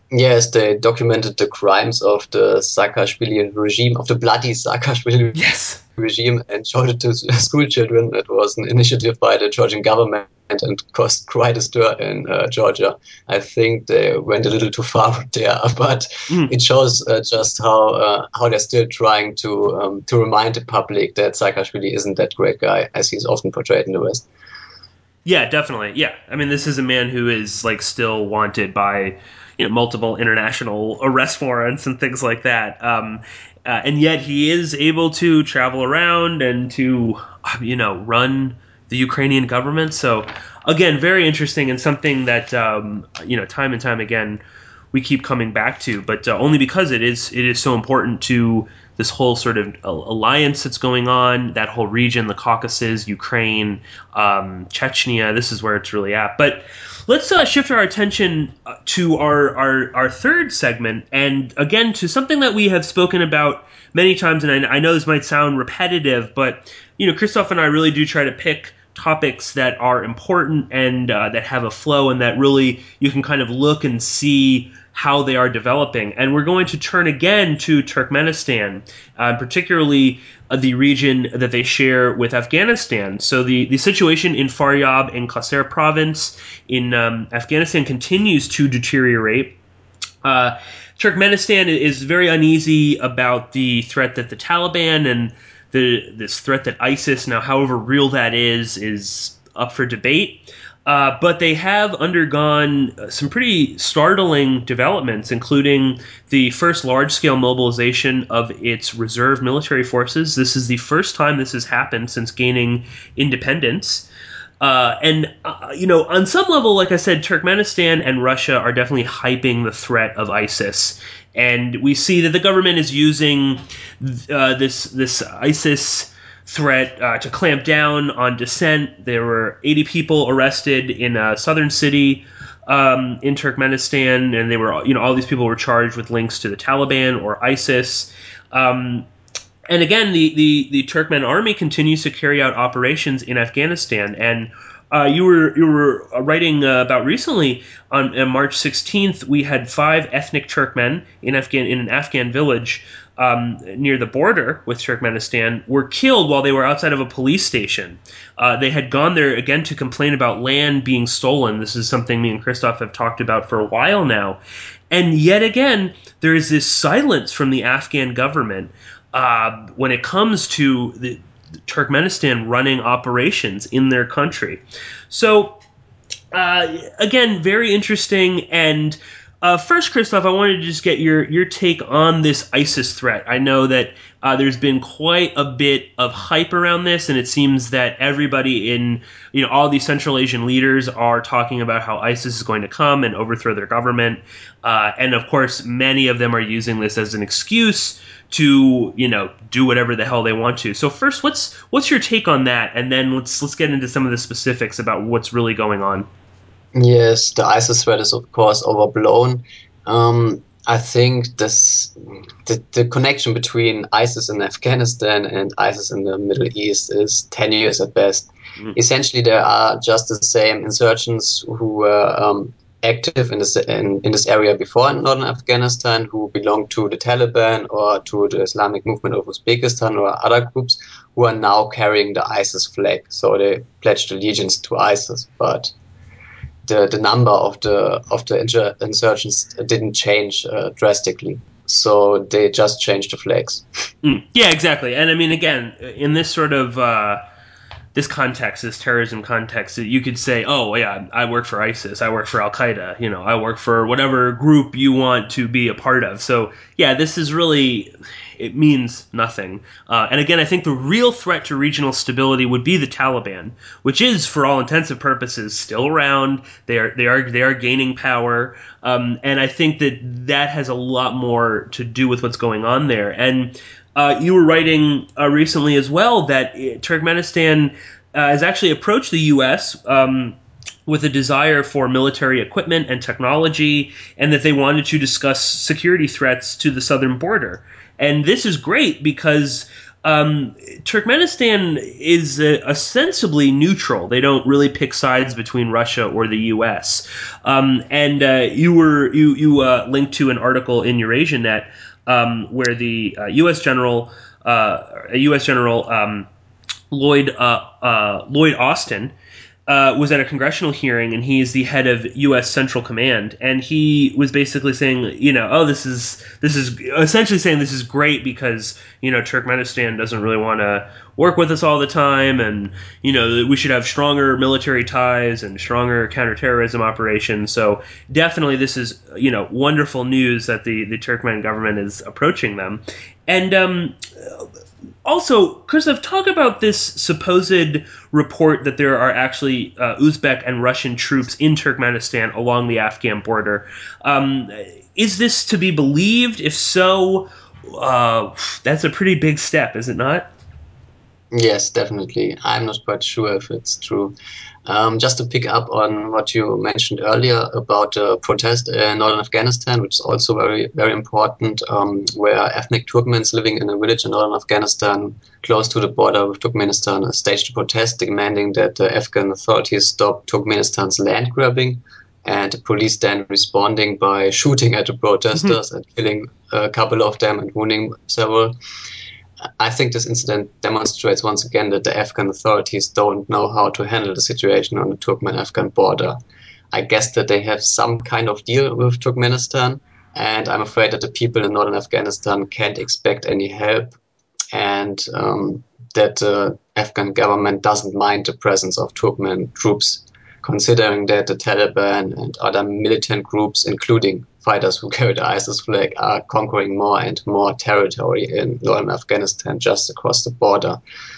Yes, they documented the crimes of the Saakashvili regime, of the bloody Saakashvili Yes. regime, and showed it to s- school children. It was an initiative by the Georgian government and caused quite a stir in uh, Georgia. I think they went a little too far there, but Mm. it shows uh, just how uh, how they're still trying to um, to remind the public that Saakashvili isn't that great guy as he's often portrayed in the West. Yeah, definitely. Yeah, I mean, this is a man who is like still wanted by you know multiple international arrest warrants and things like that. Um, uh, and yet he is able to travel around and to you know run the Ukrainian government. So again, very interesting and something that um, you know time and time again we keep coming back to, but uh, only because it is it is so important to this whole sort of alliance that's going on, that whole region, the Caucasus, Ukraine, um, Chechnya. This is where it's really at. But let's uh, shift our attention uh, to our, our our third segment, and again to something that we have spoken about many times. And I, I know this might sound repetitive, but you know, Christoph and I really do try to pick topics that are important and uh, that have a flow and that really you can kind of look and see how they are developing. And we're going to turn again to Turkmenistan, uh, particularly uh, the region that they share with Afghanistan. So the, the situation in Faryab and Qasr province in um, Afghanistan continues to deteriorate. Uh, Turkmenistan is very uneasy about the threat that the Taliban and the this threat that ISIS, now however real that is, is up for debate. Uh, but they have undergone some pretty startling developments, including the first large-scale mobilization of its reserve military forces. This is the first time this has happened since gaining independence. Uh, and, uh, you know, on some level, like I said, Turkmenistan and Russia are definitely hyping the threat of ISIS. And we see that the government is using uh, this this ISIS threat uh, to clamp down on dissent. There were eighty people arrested in a southern city um, in Turkmenistan, and they were, you know, all these people were charged with links to the Taliban or ISIS. Um, and again, the, the, the Turkmen army continues to carry out operations in Afghanistan. And uh, you were you were writing uh, about recently on, on March sixteenth, we had five ethnic Turkmen in Afghan in an Afghan village um, near the border with Turkmenistan were killed while they were outside of a police station. Uh, they had gone there again to complain about land being stolen. This is something me and Christoph have talked about for a while now. And yet again, there is this silence from the Afghan government uh, when it comes to the Turkmenistan running operations in their country. So, uh, again, very interesting. And uh, first, Christoph, I wanted to just get your your take on this ISIS threat. I know that uh, there's been quite a bit of hype around this, and it seems that everybody in you know all these Central Asian leaders are talking about how ISIS is going to come and overthrow their government, uh, and of course, many of them are using this as an excuse to you know do whatever the hell they want to. So first, what's what's your take on that, and then let's let's get into some of the specifics about what's really going on. Yes, the ISIS threat is of course overblown. Um, I think this the, the connection between ISIS in Afghanistan and ISIS in the Middle East is tenuous at best. Mm. Essentially, there are just the same insurgents who were um, active in this in, in this area before in northern Afghanistan, who belong to the Taliban or to the Islamic movement of Uzbekistan or other groups who are now carrying the ISIS flag. So they pledged allegiance to ISIS, but the the number of the of the inter- insurgents didn't change uh, drastically. So they just changed the flags. Mm. Yeah, exactly. And I mean, again, in this sort of uh, this context, this terrorism context, you could say, "Oh, yeah, I work for ISIS, I work for Al Qaeda, you know, I work for whatever group you want to be a part of." So, yeah, this is really it means nothing. Uh, and again, I think the real threat to regional stability would be the Taliban, which is, for all intents and purposes, still around. They are they are they are gaining power, um, and I think that that has a lot more to do with what's going on there. And uh, you were writing uh, recently as well that uh, Turkmenistan uh, has actually approached the U S. Um, with a desire for military equipment and technology, and that they wanted to discuss security threats to the southern border. And this is great because um, Turkmenistan is uh, ostensibly neutral. They don't really pick sides between Russia or the U S. Um, and uh, you were you you uh, linked to an article in EurasiaNet um, where the uh, U S general, uh, a U S general um, Lloyd uh, uh, Lloyd Austin. Uh, was at a congressional hearing, and he is the head of U S Central Command, and he was basically saying, you know, oh, this is this is essentially saying this is great because you know Turkmenistan doesn't really want to work with us all the time, and you know we should have stronger military ties and stronger counterterrorism operations. So definitely, this is you know wonderful news that the the Turkmen government is approaching them, and um, also, Christoph, talk about this supposed report that there are actually uh, Uzbek and Russian troops in Turkmenistan along the Afghan border. Um, is this to be believed? If so, uh, that's a pretty big step, is it not? Yes, definitely. I'm not quite sure if it's true. Um, just to pick up on what you mentioned earlier about the protest in northern Afghanistan, which is also very, very important, um, where ethnic Turkmens living in a village in northern Afghanistan, close to the border with Turkmenistan, staged a protest demanding that the Afghan authorities stop Turkmenistan's land grabbing, and the police then responding by shooting at the protesters and killing a couple of them and wounding several. I think this incident demonstrates once again that the Afghan authorities don't know how to handle the situation on the Turkmen-Afghan border. I guess that they have some kind of deal with Turkmenistan, and I'm afraid that the people in northern Afghanistan can't expect any help, and um, that the Afghan government doesn't mind the presence of Turkmen troops, considering that the Taliban and other militant groups, including fighters who carry the ISIS flag, are conquering more and more territory in northern Afghanistan just across the border.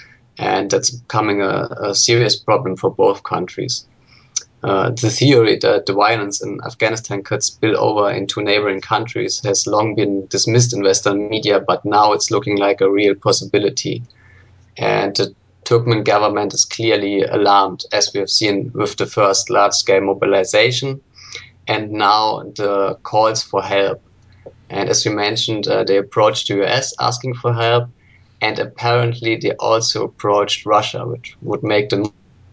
And that's becoming a, a serious problem for both countries. Uh, the theory that the violence in Afghanistan could spill over into neighboring countries has long been dismissed in Western media, but now it's looking like a real possibility. And the Turkmen government is clearly alarmed, as we have seen with the first large-scale mobilization, and now the calls for help. And as you mentioned, uh, they approached the U S asking for help, and apparently they also approached Russia, which would make the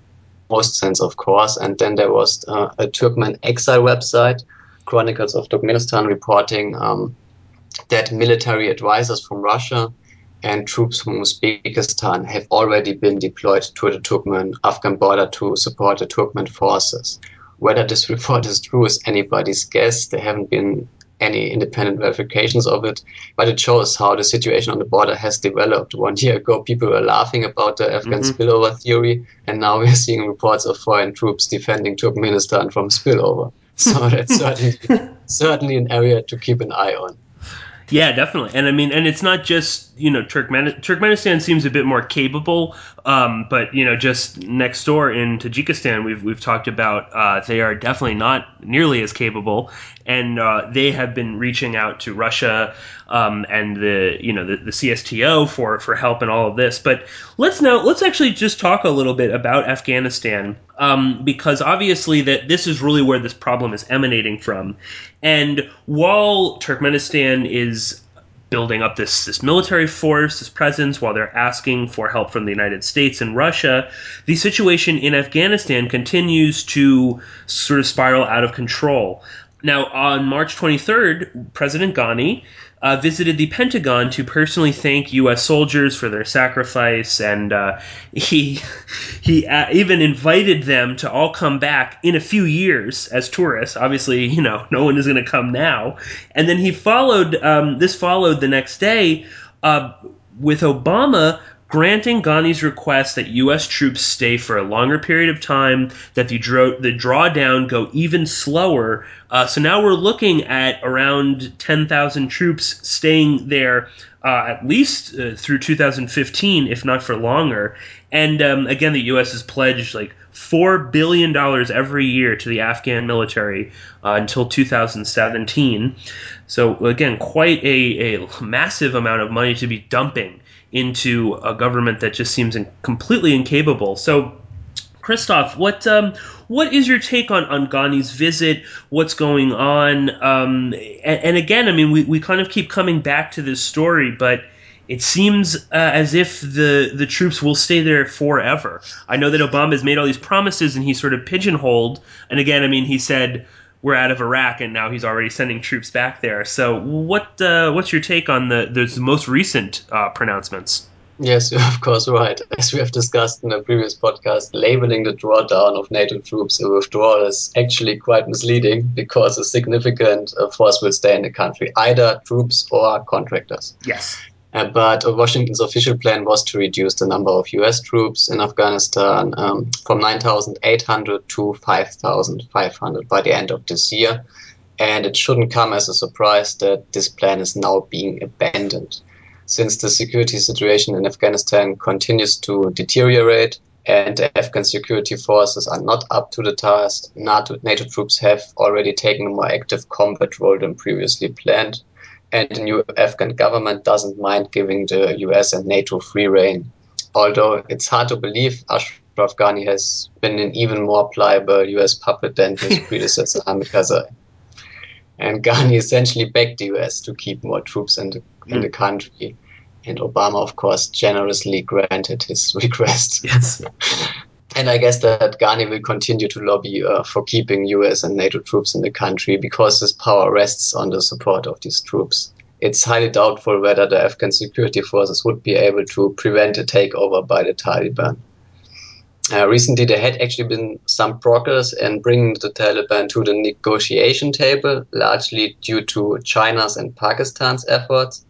most sense, of course. And then there was uh, a Turkmen exile website, Chronicles of Turkmenistan, reporting um, that military advisors from Russia and troops from Uzbekistan have already been deployed to the Turkmen-Afghan border to support the Turkmen forces. Whether this report is true is anybody's guess. There haven't been any independent verifications of it, but it shows how the situation on the border has developed. One year ago, people were laughing about the Afghan Mm-hmm. spillover theory, and now we're seeing reports of foreign troops defending Turkmenistan from spillover. So that's certainly certainly an area to keep an eye on. Yeah, definitely. And I mean, and it's not just, you know, Turkmen- Turkmenistan seems a bit more capable, um, but, you know, just next door in Tajikistan, we've, we've talked about, uh, they are definitely not nearly as capable. And uh, they have been reaching out to Russia um, and the, you know, the, the C S T O for, for help in all of this. But let's now, let's actually just talk a little bit about Afghanistan, um, because obviously that this is really where this problem is emanating from. And while Turkmenistan is building up this, this military force, this presence, while they're asking for help from the United States and Russia, the situation in Afghanistan continues to sort of spiral out of control. Now, on March twenty-third, President Ghani uh, visited the Pentagon to personally thank U S soldiers for their sacrifice, and uh, he he uh, even invited them to all come back in a few years as tourists. Obviously, you know, no one is going to come now. And then he followed. Um, this followed the next day uh, with Obama granting Ghani's request that U S troops stay for a longer period of time, that the, draw, the drawdown go even slower. Uh, so now we're looking at around ten thousand troops staying there uh, at least uh, through two thousand fifteen, if not for longer. And um, again, the U S has pledged like four billion dollars every year to the Afghan military uh, until two thousand seventeen. So again, quite a, a massive amount of money to be dumping into a government that just seems in, completely incapable. So, Christoph, what um, what is your take on, on Ghani's visit? What's going on? Um, and, and again, I mean, we, we kind of keep coming back to this story, but it seems uh, as if the, the troops will stay there forever. I know that Obama has made all these promises and he's sort of pigeonholed. And again, I mean, he said we're out of Iraq and now he's already sending troops back there. So what uh, what's your take on the, the most recent uh, pronouncements? Yes, you're of course right. As we have discussed in the previous podcast, labeling the drawdown of NATO troops a withdrawal is actually quite misleading because a significant uh, force will stay in the country, either troops or contractors. Yes. Uh, but uh, Washington's official plan was to reduce the number of U S troops in Afghanistan um, from nine thousand eight hundred to five thousand five hundred by the end of this year. And it shouldn't come as a surprise that this plan is now being abandoned, since the security situation in Afghanistan continues to deteriorate and the Afghan security forces are not up to the task. NATO, NATO troops have already taken a more active combat role than previously planned, and the new Afghan government doesn't mind giving the U S and NATO free rein. Although it's hard to believe Ashraf Ghani has been an even more pliable U S puppet than his predecessor Hamid Karzai. And Ghani essentially begged the U S to keep more troops in the, in the country. And Obama, of course, generously granted his request. Yes. And I guess that Ghani will continue to lobby uh, for keeping U S and NATO troops in the country because his power rests on the support of these troops. It's highly doubtful whether the Afghan security forces would be able to prevent a takeover by the Taliban. Uh, recently, there had actually been some progress in bringing the Taliban to the negotiation table, largely due to China's and Pakistan's efforts.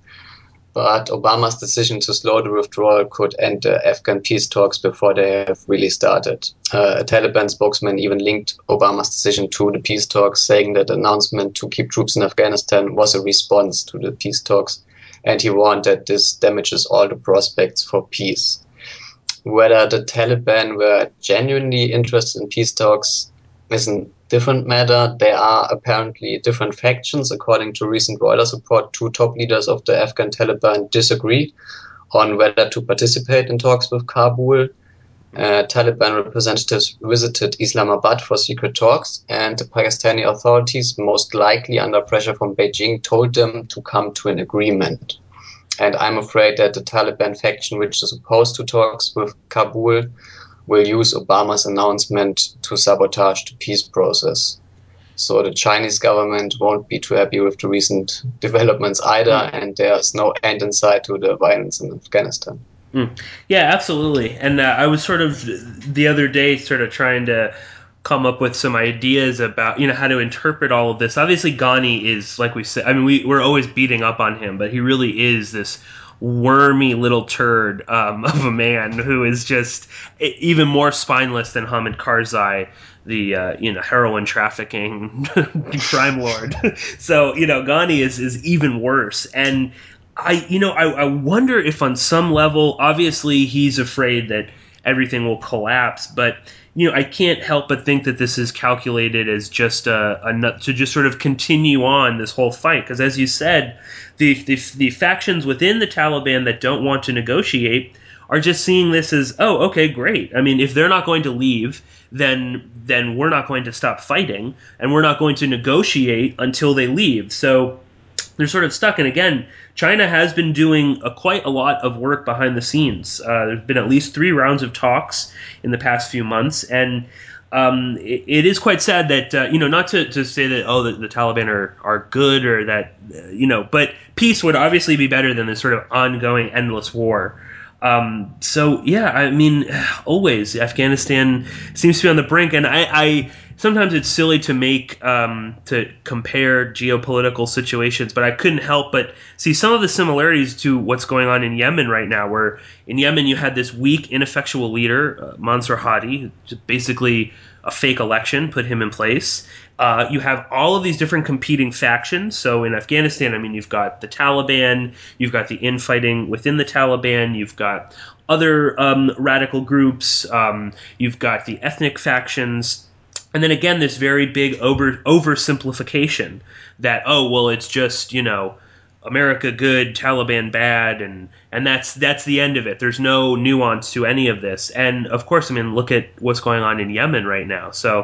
But Obama's decision to slow the withdrawal could end the Afghan peace talks before they have really started. Uh, a Taliban spokesman even linked Obama's decision to the peace talks, saying that the announcement to keep troops in Afghanistan was a response to the peace talks, and he warned that this damages all the prospects for peace. Whether the Taliban were genuinely interested in peace talks is a different matter. There are apparently different factions. According to recent Reuters report, two top leaders of the Afghan Taliban disagree on whether to participate in talks with Kabul. Uh, Taliban representatives visited Islamabad for secret talks, and the Pakistani authorities, most likely under pressure from Beijing, told them to come to an agreement. And I'm afraid that the Taliban faction, which is opposed to talks with Kabul, will use Obama's announcement to sabotage the peace process. So the Chinese government won't be too happy with the recent developments either, mm. and there's no end in sight to the violence in Afghanistan. Mm. Yeah, absolutely. And uh, I was sort of the other day sort of trying to come up with some ideas about, you know, how to interpret all of this. Obviously, Ghani is, like we said, I mean, we, we're always beating up on him, but he really is this wormy little turd um, of a man who is just even more spineless than Hamid Karzai, the uh, you know heroin trafficking crime lord. So you know Ghani is is even worse. And I you know I, I wonder if on some level, obviously he's afraid that everything will collapse, but you know I can't help but think that this is calculated as just a, a nut to just sort of continue on this whole fight, because as you said, the, the the factions within the Taliban that don't want to negotiate are just seeing this as, oh, okay, great. I mean, if they're not going to leave, then then we're not going to stop fighting, and we're not going to negotiate until they leave. So they're sort of stuck. And again, China has been doing a, quite a lot of work behind the scenes. Uh, there's been at least three rounds of talks in the past few months, and um, it, it is quite sad that, uh, you know, not to, to say that, oh, the, the Taliban are, are good or that, uh, you know, but peace would obviously be better than this sort of ongoing endless war. Um, so, yeah, I mean, always Afghanistan seems to be on the brink, and I, I sometimes it's silly to make um, to compare geopolitical situations, but I couldn't help but see some of the similarities to what's going on in Yemen right now, where in Yemen you had this weak, ineffectual leader, uh, Mansour Hadi, just basically a fake election put him in place. Uh, you have all of these different competing factions. So in Afghanistan, I mean, you've got the Taliban, you've got the infighting within the Taliban, you've got other um, radical groups, um, you've got the ethnic factions. And then again, this very big over oversimplification that, oh, well, it's just, you know, America good, Taliban bad, and and that's that's the end of it. There's no nuance to any of this. And of course, I mean, look at what's going on in Yemen right now. So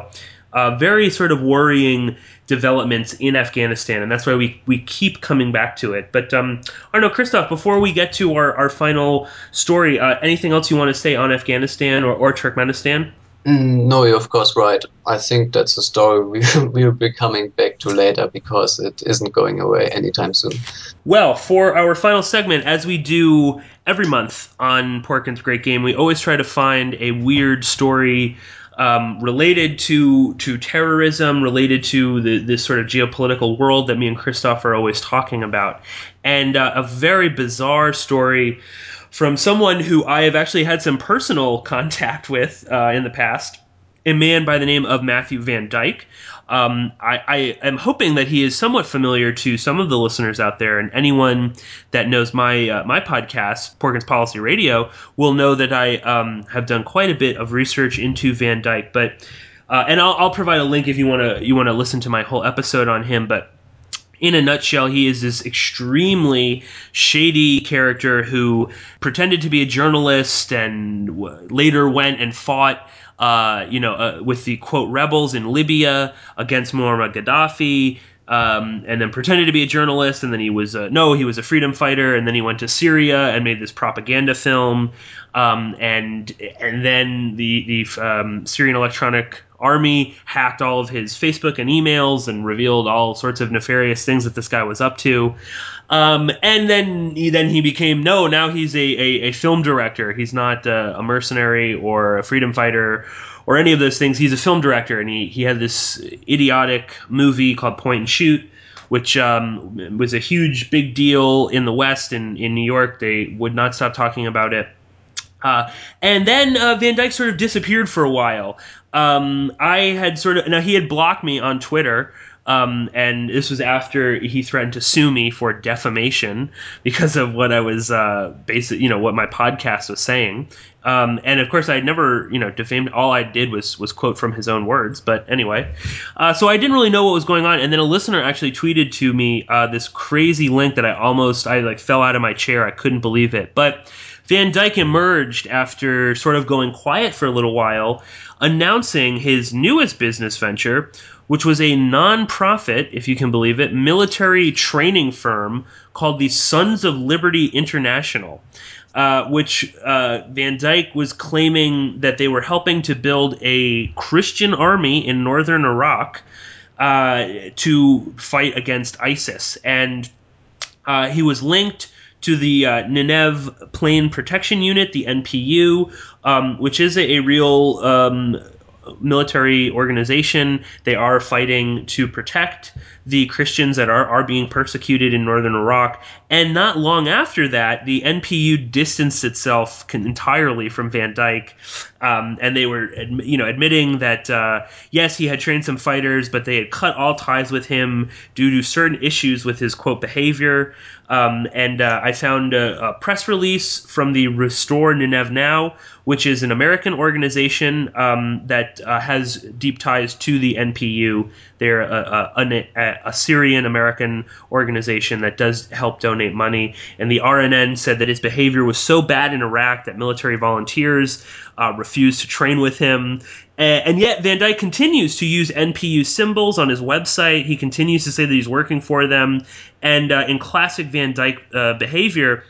uh, very sort of worrying developments in Afghanistan, and that's why we, we keep coming back to it. But um, I don't know, Christoph, before we get to our, our final story, uh, anything else you want to say on Afghanistan or, or Turkmenistan? Mm, no, you're of course right. I think that's a story we will be coming back to later because it isn't going away anytime soon. Well, for our final segment, as we do every month on Porkins Great Game, we always try to find a weird story um, related to to terrorism, related to the, this sort of geopolitical world that me and Christoph are always talking about. And uh, a very bizarre story from someone who I have actually had some personal contact with uh, in the past, a man by the name of Matthew Van Dyke. Um, I, I am hoping that he is somewhat familiar to some of the listeners out there, and anyone that knows my uh, my podcast, Porkins Policy Radio, will know that I um, have done quite a bit of research into Van Dyke. But uh, and I'll, I'll provide a link if you want to you want to listen to my whole episode on him. But in a nutshell, he is this extremely shady character who pretended to be a journalist and w- later went and fought, uh, you know, uh, with the quote rebels in Libya against Muammar Gaddafi, um, and then pretended to be a journalist, and then he was a, no, he was a freedom fighter, and then he went to Syria and made this propaganda film, um, and and then the the um, Syrian Electronic Army hacked all of his Facebook and emails and revealed all sorts of nefarious things that this guy was up to. Um, and then he, then he became, no, now he's a, a, a film director. He's not uh, a mercenary or a freedom fighter or any of those things. He's a film director, and he, he had this idiotic movie called Point and Shoot, which um, was a huge, big deal in the West. In, in New York, they would not stop talking about it. Uh, and then uh, Van Dyke sort of disappeared for a while. Um, I had sort of now he had blocked me on Twitter, um, and this was after he threatened to sue me for defamation because of what I was uh, basic, you know, what my podcast was saying. Um, and of course, I never, you know, defamed. All I did was was quote from his own words. But anyway, uh, so I didn't really know what was going on. And then a listener actually tweeted to me uh, this crazy link that I almost I like fell out of my chair. I couldn't believe it, but Van Dyke emerged after sort of going quiet for a little while, announcing his newest business venture, which was a non-profit, if you can believe it, military training firm called the Sons of Liberty International, uh, which uh, Van Dyke was claiming that they were helping to build a Christian army in northern Iraq uh, to fight against ISIS. And uh, he was linked to the uh, Nineveh Plain Protection Unit, the N P U, um, which is a, a real um, military organization. They are fighting to protect the Christians that are, are being persecuted in northern Iraq. And not long after that, the N P U distanced itself entirely from Van Dyke, um, and they were, you know, admitting that uh, yes, he had trained some fighters, but they had cut all ties with him due to certain issues with his quote behavior. Um, and uh, I found a, a press release from the Restore Nineveh Now, which is an American organization um, that uh, has deep ties to the N P U. They're a, a, a, a Syrian-American organization that does help donate money. And the R N N said that his behavior was so bad in Iraq that military volunteers uh, refused to train with him. And yet Van Dyke continues to use N P U symbols on his website. He continues to say that he's working for them. And uh, in classic Van Dyke uh, behavior,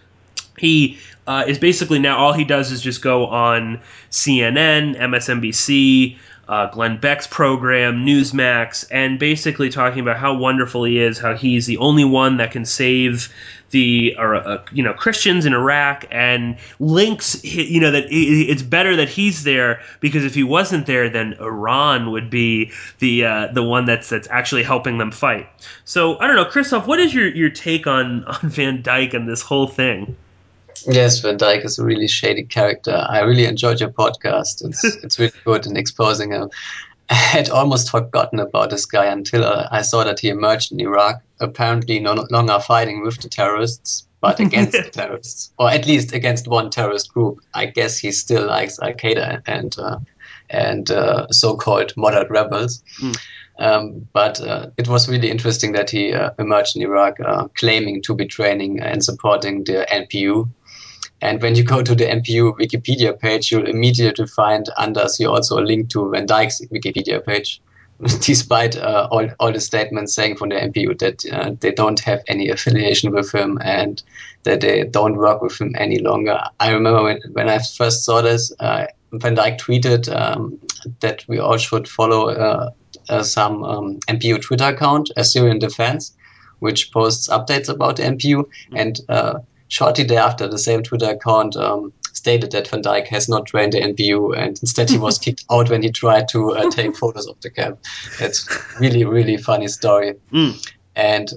he uh, is basically now all he does is just go on C N N, M S N B C, uh, Glenn Beck's program, Newsmax, and basically talking about how wonderful he is, how he's the only one that can save the uh, you know Christians in Iraq, and links you know that it's better that he's there because if he wasn't there, then Iran would be the uh, the one that's that's actually helping them fight. So I don't know, Christoph, what is your, your take on, on Van Dyke and this whole thing? Yes, Van Dyke is a really shady character. I really enjoyed your podcast. It's it's really good in exposing him. I had almost forgotten about this guy until uh, I saw that he emerged in Iraq, apparently no longer fighting with the terrorists, but against the terrorists, or at least against one terrorist group. I guess he still likes Al Qaeda and uh, and uh, so-called moderate rebels. Mm. Um, but uh, it was really interesting that he uh, emerged in Iraq, uh, claiming to be training and supporting the N P U. And when you go to the N P U Wikipedia page, you'll immediately find under see also a link to Van Dyke's Wikipedia page. despite uh, all, all the statements saying from the M P U that uh, they don't have any affiliation with him and that they don't work with him any longer. I remember when, when I first saw this, uh, Van Dijk tweeted um, that we all should follow uh, uh, some um, M P U Twitter account, Assyrian Defense, which posts updates about the M P U. And uh, shortly thereafter, the same Twitter account um, stated that Van Dijk has not trained the N P U, and instead he was kicked out when he tried to uh, take photos of the camp. It's really, really funny story. Mm. And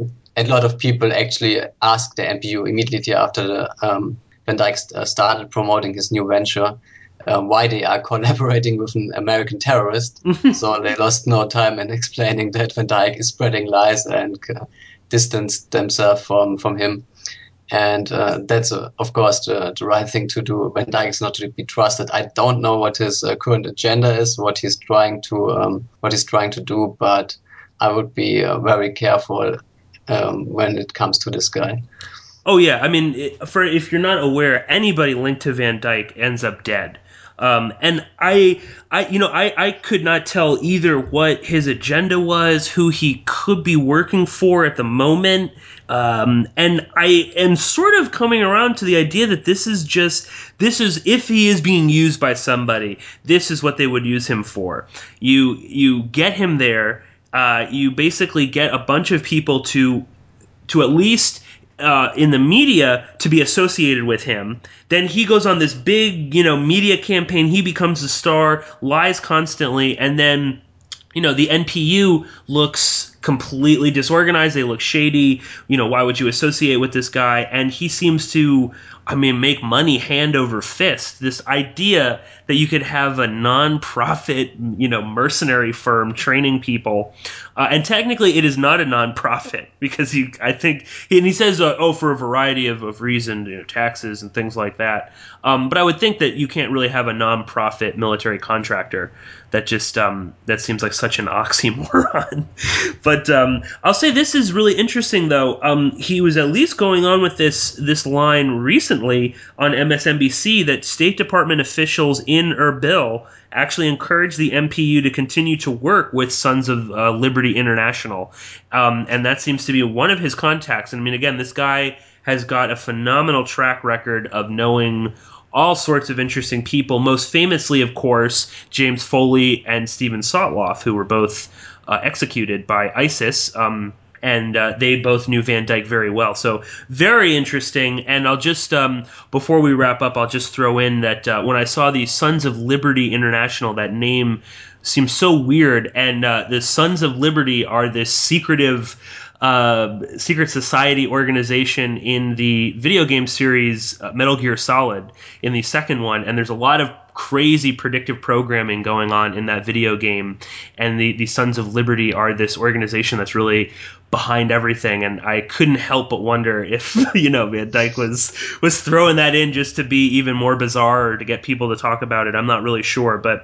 a lot of people actually asked the N P U immediately after the, um, Van Dijk st- started promoting his new venture, uh, why they are collaborating with an American terrorist. So they lost no time in explaining that Van Dijk is spreading lies and uh, distanced themselves from, from him. And uh, that's, uh, of course, the, the right thing to do. Van Dijk is not to be trusted. I don't know what his uh, current agenda is, what he's trying to um, what he's trying to do, but I would be uh, very careful um, when it comes to this guy. Oh yeah, I mean, it, for if you're not aware, anybody linked to Van Dijk ends up dead. Um, and I, I, you know, I, I could not tell either what his agenda was, who he could be working for at the moment. Um, and I am sort of coming around to the idea that this is just, this is, if he is being used by somebody, this is what they would use him for. You, you get him there, uh, you basically get a bunch of people to, to at least, Uh, in the media to be associated with him. Then he goes on this big, you know, media campaign. He becomes a star, lies constantly, and then, you know, the N P U looks completely disorganized. They look shady. You know, why would you associate with this guy? And he seems to, I mean, make money hand over fist. This idea that you could have a non-profit, you know, mercenary firm training people. Uh, and technically it is not a non-profit because you, I think, and he says, uh, oh, for a variety of, of reasons, you know, taxes and things like that. Um, but I would think that you can't really have a non-profit military contractor. That just, um, that seems like such an oxymoron. But um, I'll say this is really interesting, though. Um, he was at least going on with this this line recently on M S N B C that State Department officials in Erbil actually encouraged the M P U to continue to work with Sons of uh, Liberty International. Um, and that seems to be one of his contacts. And I mean, again, this guy has got a phenomenal track record of knowing all sorts of interesting people, most famously, of course, James Foley and Stephen Sotloff, who were both uh, executed by ISIS, um, and uh, they both knew Van Dijk very well. So very interesting, and I'll just, um, before we wrap up, I'll just throw in that uh, when I saw the Sons of Liberty International, that name seems so weird, and uh, the Sons of Liberty are this secretive Uh, secret society organization in the video game series uh, Metal Gear Solid in the second one, and there's a lot of crazy predictive programming going on in that video game, and the, the Sons of Liberty are this organization that's really behind everything, and I couldn't help but wonder if, you know, Van Dijk was, was throwing that in just to be even more bizarre or to get people to talk about it. I'm not really sure, but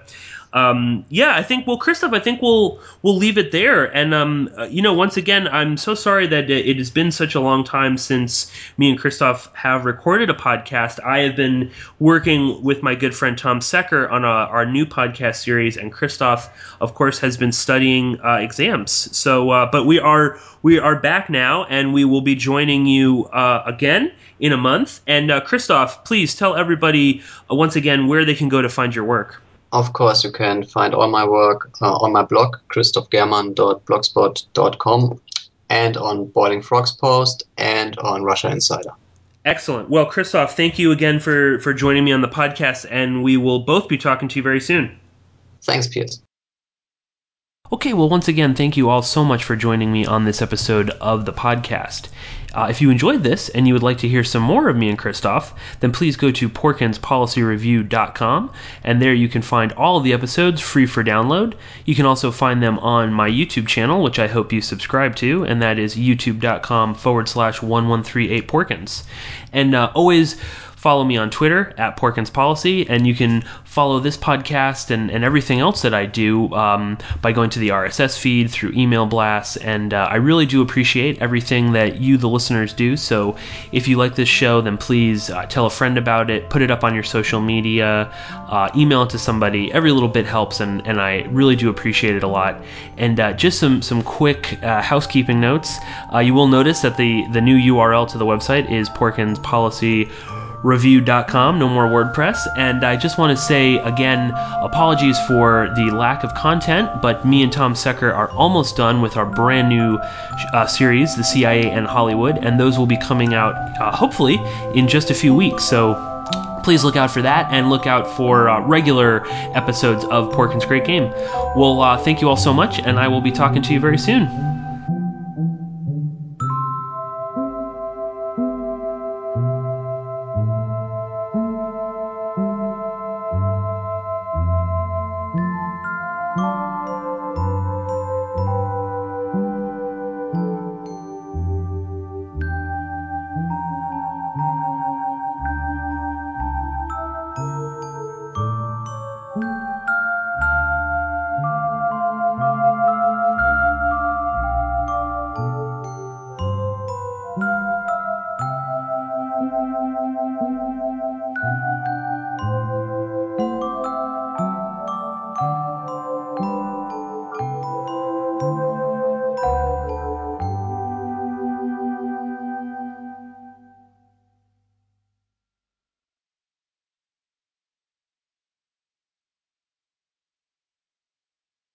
Um, yeah, I think, well, Christoph, I think we'll we'll leave it there. And, um, uh, you know, once again, I'm so sorry that it has been such a long time since me and Christoph have recorded a podcast. I have been working with my good friend Tom Secker on a, our new podcast series, and Christoph, of course, has been studying uh, exams. So, uh, but we are we are back now, and we will be joining you uh, again in a month. And uh, Christoph, please tell everybody uh, once again where they can go to find your work. Of course, you can find all my work uh, on my blog, christoph german dot blogspot dot com, and on Boiling Frogs Post, and on Russia Insider. Excellent. Well, Christoph, thank you again for, for joining me on the podcast, and we will both be talking to you very soon. Thanks, Piers. Okay, well, once again, thank you all so much for joining me on this episode of the podcast. Uh, if you enjoyed this and you would like to hear some more of me and Christoph, then please go to porkins policy review dot com, and there you can find all of the episodes free for download. You can also find them on my YouTube channel, which I hope you subscribe to, and that is youtube dot com forward slash one one three eight porkins. And uh, always follow me on Twitter at Porkins Policy, and you can follow this podcast and, and everything else that I do um, by going to the R S S feed through email blasts. And uh, I really do appreciate everything that you, the listeners, do. So if you like this show, then please uh, tell a friend about it, put it up on your social media, uh, email it to somebody. Every little bit helps, and, and I really do appreciate it a lot. And uh, just some some quick uh, housekeeping notes. Uh, you will notice that the, the new U R L to the website is Porkins Policy review dot com, no more WordPress. And I just want to say again, apologies for the lack of content, but me and Tom Secker are almost done with our brand new uh, series, The C I A and Hollywood, and those will be coming out uh, hopefully in just a few weeks. So please look out for that, and look out for uh, regular episodes of Porkins Great Game. Well, uh, thank you all so much, and I will be talking to you very soon.